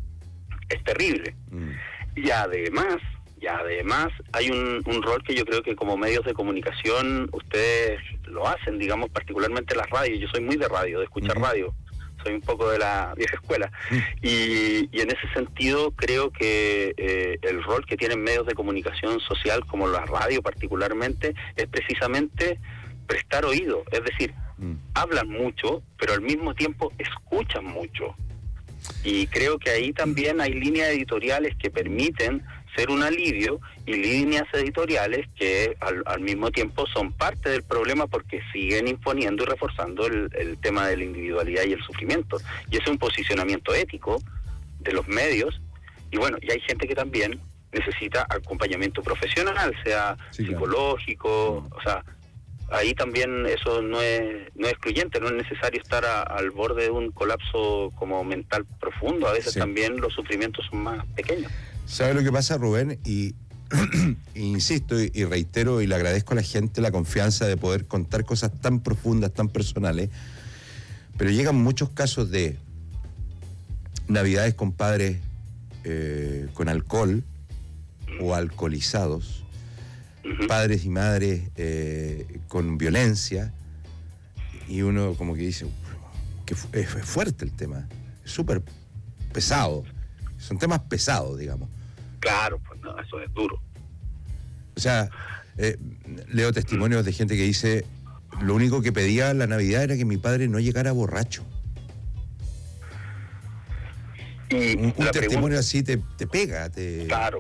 es terrible. Mm. Y además, y además hay un, un rol que yo creo que como medios de comunicación ustedes lo hacen, digamos, particularmente las radios. Yo soy muy de radio, de escuchar mm-hmm. radio. Soy un poco de la vieja escuela. Y, y en ese sentido creo que eh, el rol que tienen medios de comunicación social, como la radio particularmente, es precisamente prestar oído. Es decir, mm. hablan mucho, pero al mismo tiempo escuchan mucho. Y creo que ahí también hay líneas editoriales que permiten ser un alivio, y líneas editoriales que al, al mismo tiempo son parte del problema, porque siguen imponiendo y reforzando el, el tema de la individualidad y el sufrimiento. Y ese es un posicionamiento ético de los medios. Y bueno, y hay gente que también necesita acompañamiento profesional, sea sí, psicológico, claro. O sea, ahí también eso no es no es excluyente, no es necesario estar a, al borde de un colapso como mental profundo. A veces sí. También los sufrimientos son más pequeños. ¿Sabe lo que pasa, Rubén? Y insisto y, y reitero y le agradezco a la gente la confianza de poder contar cosas tan profundas, tan personales, pero llegan muchos casos de navidades con padres eh, con alcohol o alcoholizados, uh-huh. padres y madres eh, con violencia, y uno como que dice que es fuerte el tema, es súper pesado. Son temas pesados, digamos. Claro, pues no, eso es duro. O sea, eh, leo testimonios de gente que dice, lo único que pedía la Navidad era que mi padre no llegara borracho. Y un un testimonio pregunta, así te, te pega. Te... Claro.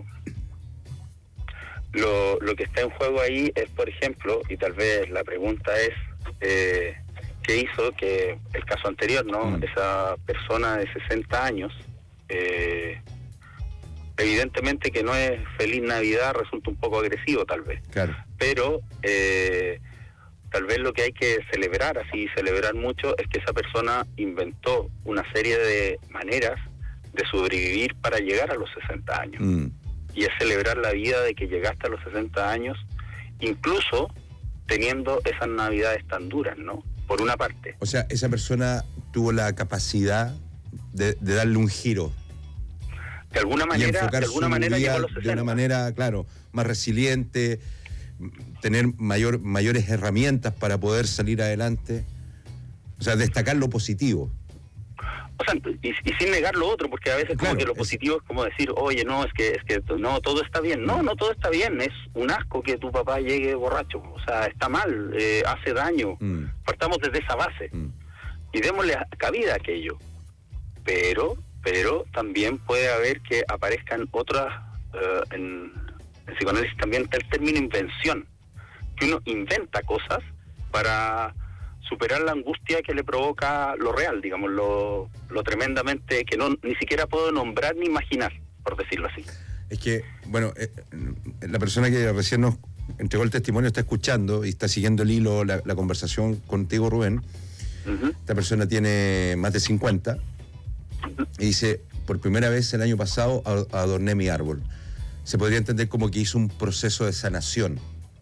Lo, lo que está en juego ahí es, por ejemplo, y tal vez la pregunta es, eh, ¿qué hizo que el caso anterior, no? Mm. Esa persona de sesenta años... Eh, evidentemente que no es Feliz Navidad, resulta un poco agresivo tal vez, claro. Pero eh, tal vez lo que hay que celebrar, así celebrar mucho, es que esa persona inventó una serie de maneras de sobrevivir para llegar a los sesenta años, mm. y es celebrar la vida de que llegaste a los sesenta años, incluso teniendo esas navidades tan duras, ¿no? Por una parte. O sea, esa persona tuvo la capacidad De, de darle un giro. De alguna manera, y enfocar de alguna su manera vida llegó a los sesenta. De una manera, claro, más resiliente, tener mayor, mayores herramientas para poder salir adelante. O sea, destacar lo positivo. O sea, y, y sin negar lo otro, porque a veces claro, como que lo es... positivo es como decir, oye, no, es que es que no, todo está bien. No, no todo está bien. Es un asco que tu papá llegue borracho. O sea, está mal, eh, hace daño. Mm. Partamos desde esa base. Mm. Y démosle cabida a aquello. Pero, pero también puede haber que aparezcan otras, uh, en, en psicoanálisis también está el término invención, que uno inventa cosas para superar la angustia que le provoca lo real, digamos, lo, lo tremendamente que no ni siquiera puedo nombrar ni imaginar, por decirlo así. Es que, bueno, eh, la persona que recién nos entregó el testimonio está escuchando y está siguiendo el hilo, la, la conversación contigo, Rubén. Uh-huh. Esta persona tiene más de cincuenta. Y dice, por primera vez el año pasado adorné mi árbol. Se podría entender como que hizo un proceso de sanación.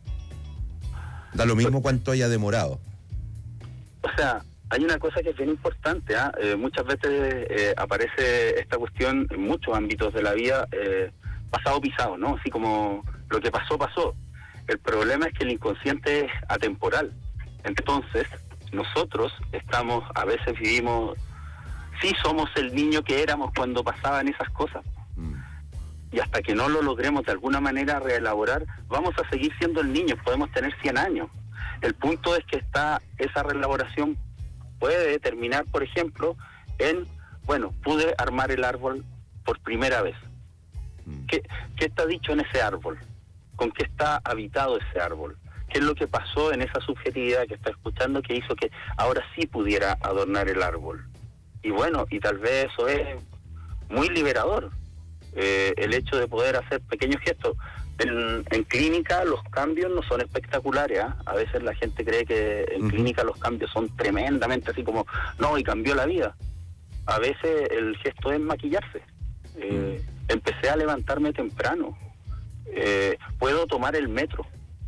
Da lo mismo cuánto haya demorado. O sea, hay una cosa que es bien importante, ¿eh? Eh, muchas veces eh, aparece esta cuestión en muchos ámbitos de la vida, eh, pasado pisado, ¿no? Así como lo que pasó, pasó. El problema es que el inconsciente es atemporal. Entonces, nosotros estamos, a veces vivimos... Sí somos el niño que éramos cuando pasaban esas cosas. Mm. y hasta que no lo logremos de alguna manera reelaborar, vamos a seguir siendo el niño, podemos tener cien años. El punto es que está esa reelaboración puede terminar, por ejemplo, en, bueno, pude armar el árbol por primera vez. ¿Qué, qué está dicho en ese árbol? ¿Con qué está habitado ese árbol? ¿Qué es lo que pasó en esa subjetividad que está escuchando que hizo que ahora sí pudiera adornar el árbol? Y bueno, y tal vez eso es muy liberador, eh, el hecho de poder hacer pequeños gestos. En, en clínica los cambios no son espectaculares, ¿eh? A veces la gente cree que en uh-huh. clínica los cambios son tremendamente así como, no, y cambió la vida. A veces el gesto es maquillarse. Eh, uh-huh. Empecé a levantarme temprano. Eh, puedo tomar el metro.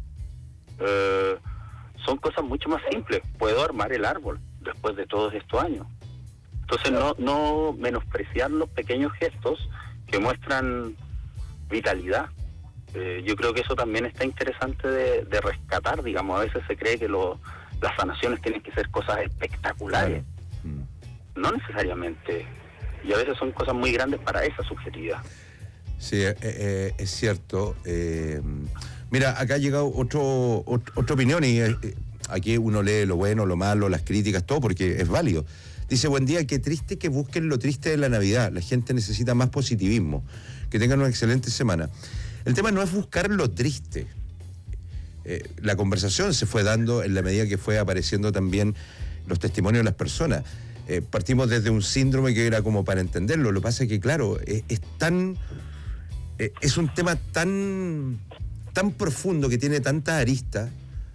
Eh, son cosas mucho más simples. Puedo armar el árbol después de todos estos años. Entonces no, no menospreciar los pequeños gestos que muestran vitalidad. Eh, yo creo que eso también está interesante de, de rescatar, digamos. A veces se cree que lo, las sanaciones tienen que ser cosas espectaculares. Mm. No necesariamente. Y a veces son cosas muy grandes para esa subjetividad. Sí, eh, eh, es cierto. Eh, mira, acá ha llegado otro, otro, otra opinión y eh, aquí uno lee lo bueno, lo malo, las críticas, todo, porque es válido. Dice, buen día, qué triste que busquen lo triste de la Navidad. La gente necesita más positivismo. Que tengan una excelente semana. El tema no es buscar lo triste. Eh, la conversación se fue dando en la medida que fue apareciendo también los testimonios de las personas. Eh, partimos desde un síndrome que era como para entenderlo. Lo que pasa es que, claro, es, es tan... Eh, es un tema tan, tan profundo que tiene tanta arista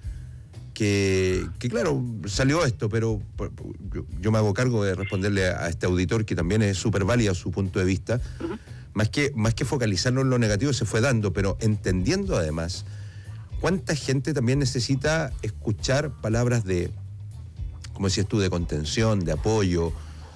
que, que, claro, salió esto, pero yo, yo me hago cargo de responderle a, a este auditor que también es súper válido su punto de vista. Uh-huh. Más que, más que focalizarnos en lo negativo se fue dando, pero entendiendo además cuánta gente también necesita escuchar palabras de, como decías tú, de contención, de apoyo,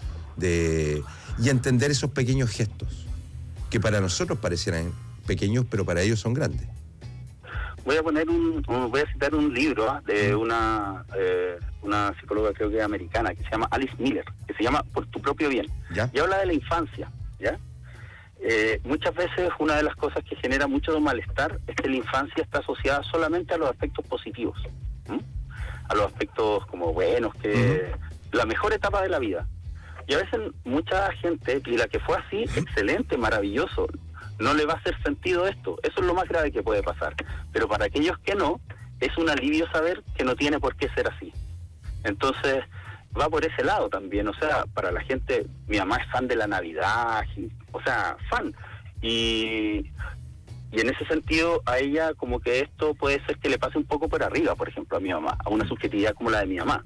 de y entender esos pequeños gestos que para nosotros parecieran pequeños, pero para ellos son grandes. Voy a poner un, un voy a citar un libro ¿eh? de una eh, una psicóloga, creo que americana, que se llama Alice Miller, que se llama Por tu propio bien. ¿Ya? Y habla de la infancia, ¿ya? Eh, muchas veces una de las cosas que genera mucho malestar es que la infancia está asociada solamente a los aspectos positivos, ¿sí? A los aspectos como buenos, que uh-huh. la mejor etapa de la vida. Y a veces mucha gente, y la que fue así, uh-huh. excelente, maravilloso, no le va a hacer sentido esto. Eso es lo más grave que puede pasar. Pero para aquellos que no, es un alivio saber que no tiene por qué ser así. Entonces va por ese lado también. O sea, para la gente, mi mamá es fan de la Navidad, y, o sea, fan. Y, y en ese sentido, a ella como que esto puede ser que le pase un poco por arriba, por ejemplo, a mi mamá, a una subjetividad como la de mi mamá.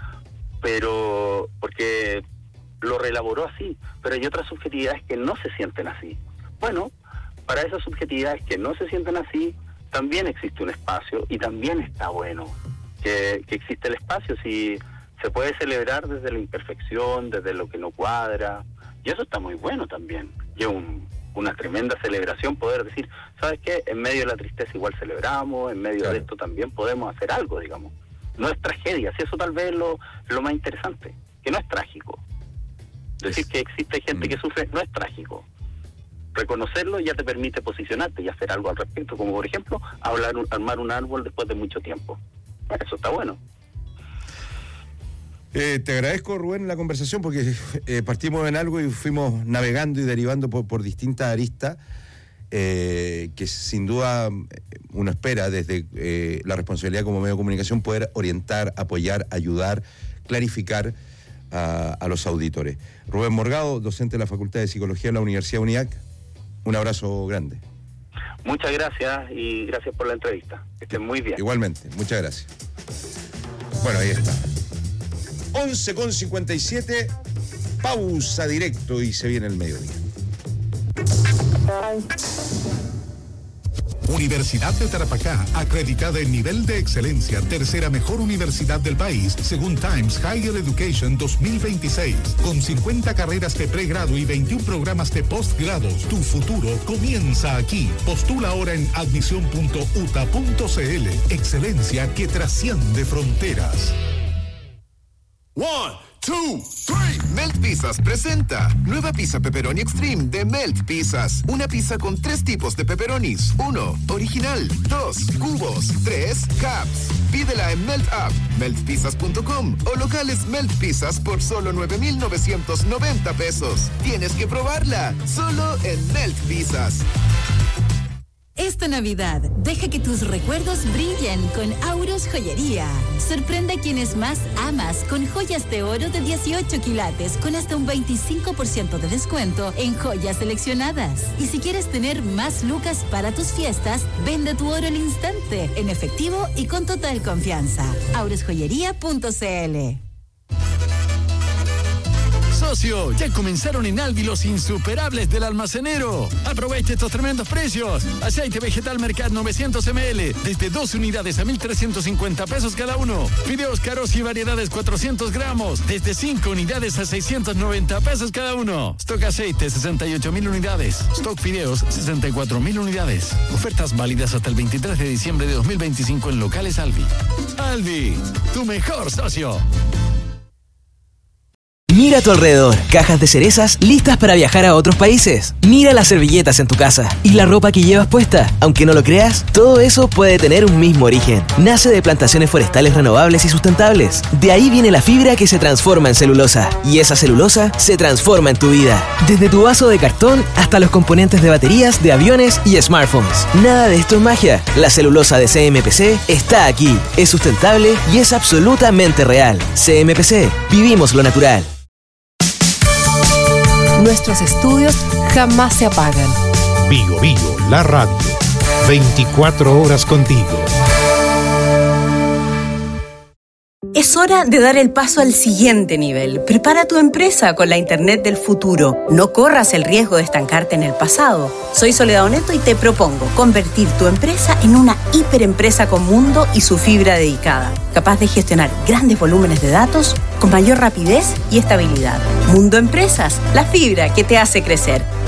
Pero, porque lo reelaboró así. Pero hay otras subjetividades que no se sienten así. Bueno, para esas subjetividades que no se sienten así, también existe un espacio y también está bueno que, que existe el espacio. Si se puede celebrar desde la imperfección, desde lo que no cuadra, y eso está muy bueno también. Y es un, una tremenda celebración poder decir, ¿sabes qué? En medio de la tristeza igual celebramos, en medio claro. de esto también podemos hacer algo, digamos. No es tragedia, si eso tal vez es lo, lo más interesante, que no es trágico. Decir que existe gente mm. que sufre no es trágico. Reconocerlo ya te permite posicionarte y hacer algo al respecto, como por ejemplo hablar, armar un árbol después de mucho tiempo. Eso está bueno. Eh, te agradezco, Rubén, la conversación, porque eh, partimos en algo y fuimos navegando y derivando por, por distintas aristas, eh, que sin duda uno espera desde eh, la responsabilidad como medio de comunicación poder orientar, apoyar, ayudar, clarificar a, a los auditores. Rubén Morgado, docente de la Facultad de Psicología de la Universidad UNIAC, un abrazo grande. Muchas gracias y gracias por la entrevista. Que estén muy bien. Igualmente, muchas gracias. Bueno, ahí está. once con cincuenta y siete, pausa directo y se viene el mediodía. Universidad de Tarapacá, acreditada en nivel de excelencia, tercera mejor universidad del país, según Times Higher Education dos mil veintiséis, con cincuenta carreras de pregrado y veintiún programas de postgrados. Tu futuro comienza aquí. Postula ahora en admisión punto u t a punto c l. Excelencia que trasciende fronteras. One. two, three. Melt Pizzas presenta nueva pizza pepperoni extreme de Melt Pizzas. Una pizza con tres tipos de pepperonis. Uno, original. Dos, cubos. Tres, cups. Pídela en Melt App, melt pizzas punto com o locales Melt Pizzas por solo nueve mil novecientos noventa pesos. Tienes que probarla, solo en Melt Pizzas. Esta Navidad, deja que tus recuerdos brillen con Auros Joyería. Sorprende a quienes más amas con joyas de oro de dieciocho quilates con hasta un veinticinco por ciento de descuento en joyas seleccionadas. Y si quieres tener más lucas para tus fiestas, vende tu oro al instante, en efectivo y con total confianza. auros joyería punto c l. Socio, ya comenzaron en Aldi los insuperables del almacenero. Aprovecha estos tremendos precios. Aceite vegetal Mercat novecientos mililitros desde dos unidades a mil trescientos cincuenta pesos cada uno. Fideos Caros y variedades cuatrocientos gramos desde cinco unidades a seiscientos noventa pesos cada uno. Stock aceite sesenta y ocho mil unidades. Stock fideos sesenta y cuatro mil unidades. Ofertas válidas hasta el veintitrés de diciembre de dos mil veinticinco en locales Aldi. Aldi, tu mejor socio. Mira a tu alrededor, cajas de cerezas listas para viajar a otros países. Mira las servilletas en tu casa y la ropa que llevas puesta. Aunque no lo creas, todo eso puede tener un mismo origen. Nace de plantaciones forestales renovables y sustentables. De ahí viene la fibra que se transforma en celulosa. Y esa celulosa se transforma en tu vida. Desde tu vaso de cartón hasta los componentes de baterías, de aviones y smartphones. Nada de esto es magia. La celulosa de C M P C está aquí. Es sustentable y es absolutamente real. C M P C. Vivimos lo natural. Nuestros estudios jamás se apagan. Bio Bio, la radio. veinticuatro horas contigo. Es hora de dar el paso al siguiente nivel. Prepara tu empresa con la Internet del futuro. No corras el riesgo de estancarte en el pasado. Soy Soledad Oneto y te propongo convertir tu empresa en una hiperempresa con mundo y su fibra dedicada, capaz de gestionar grandes volúmenes de datos con mayor rapidez y estabilidad. Mundo Empresas, la fibra que te hace crecer.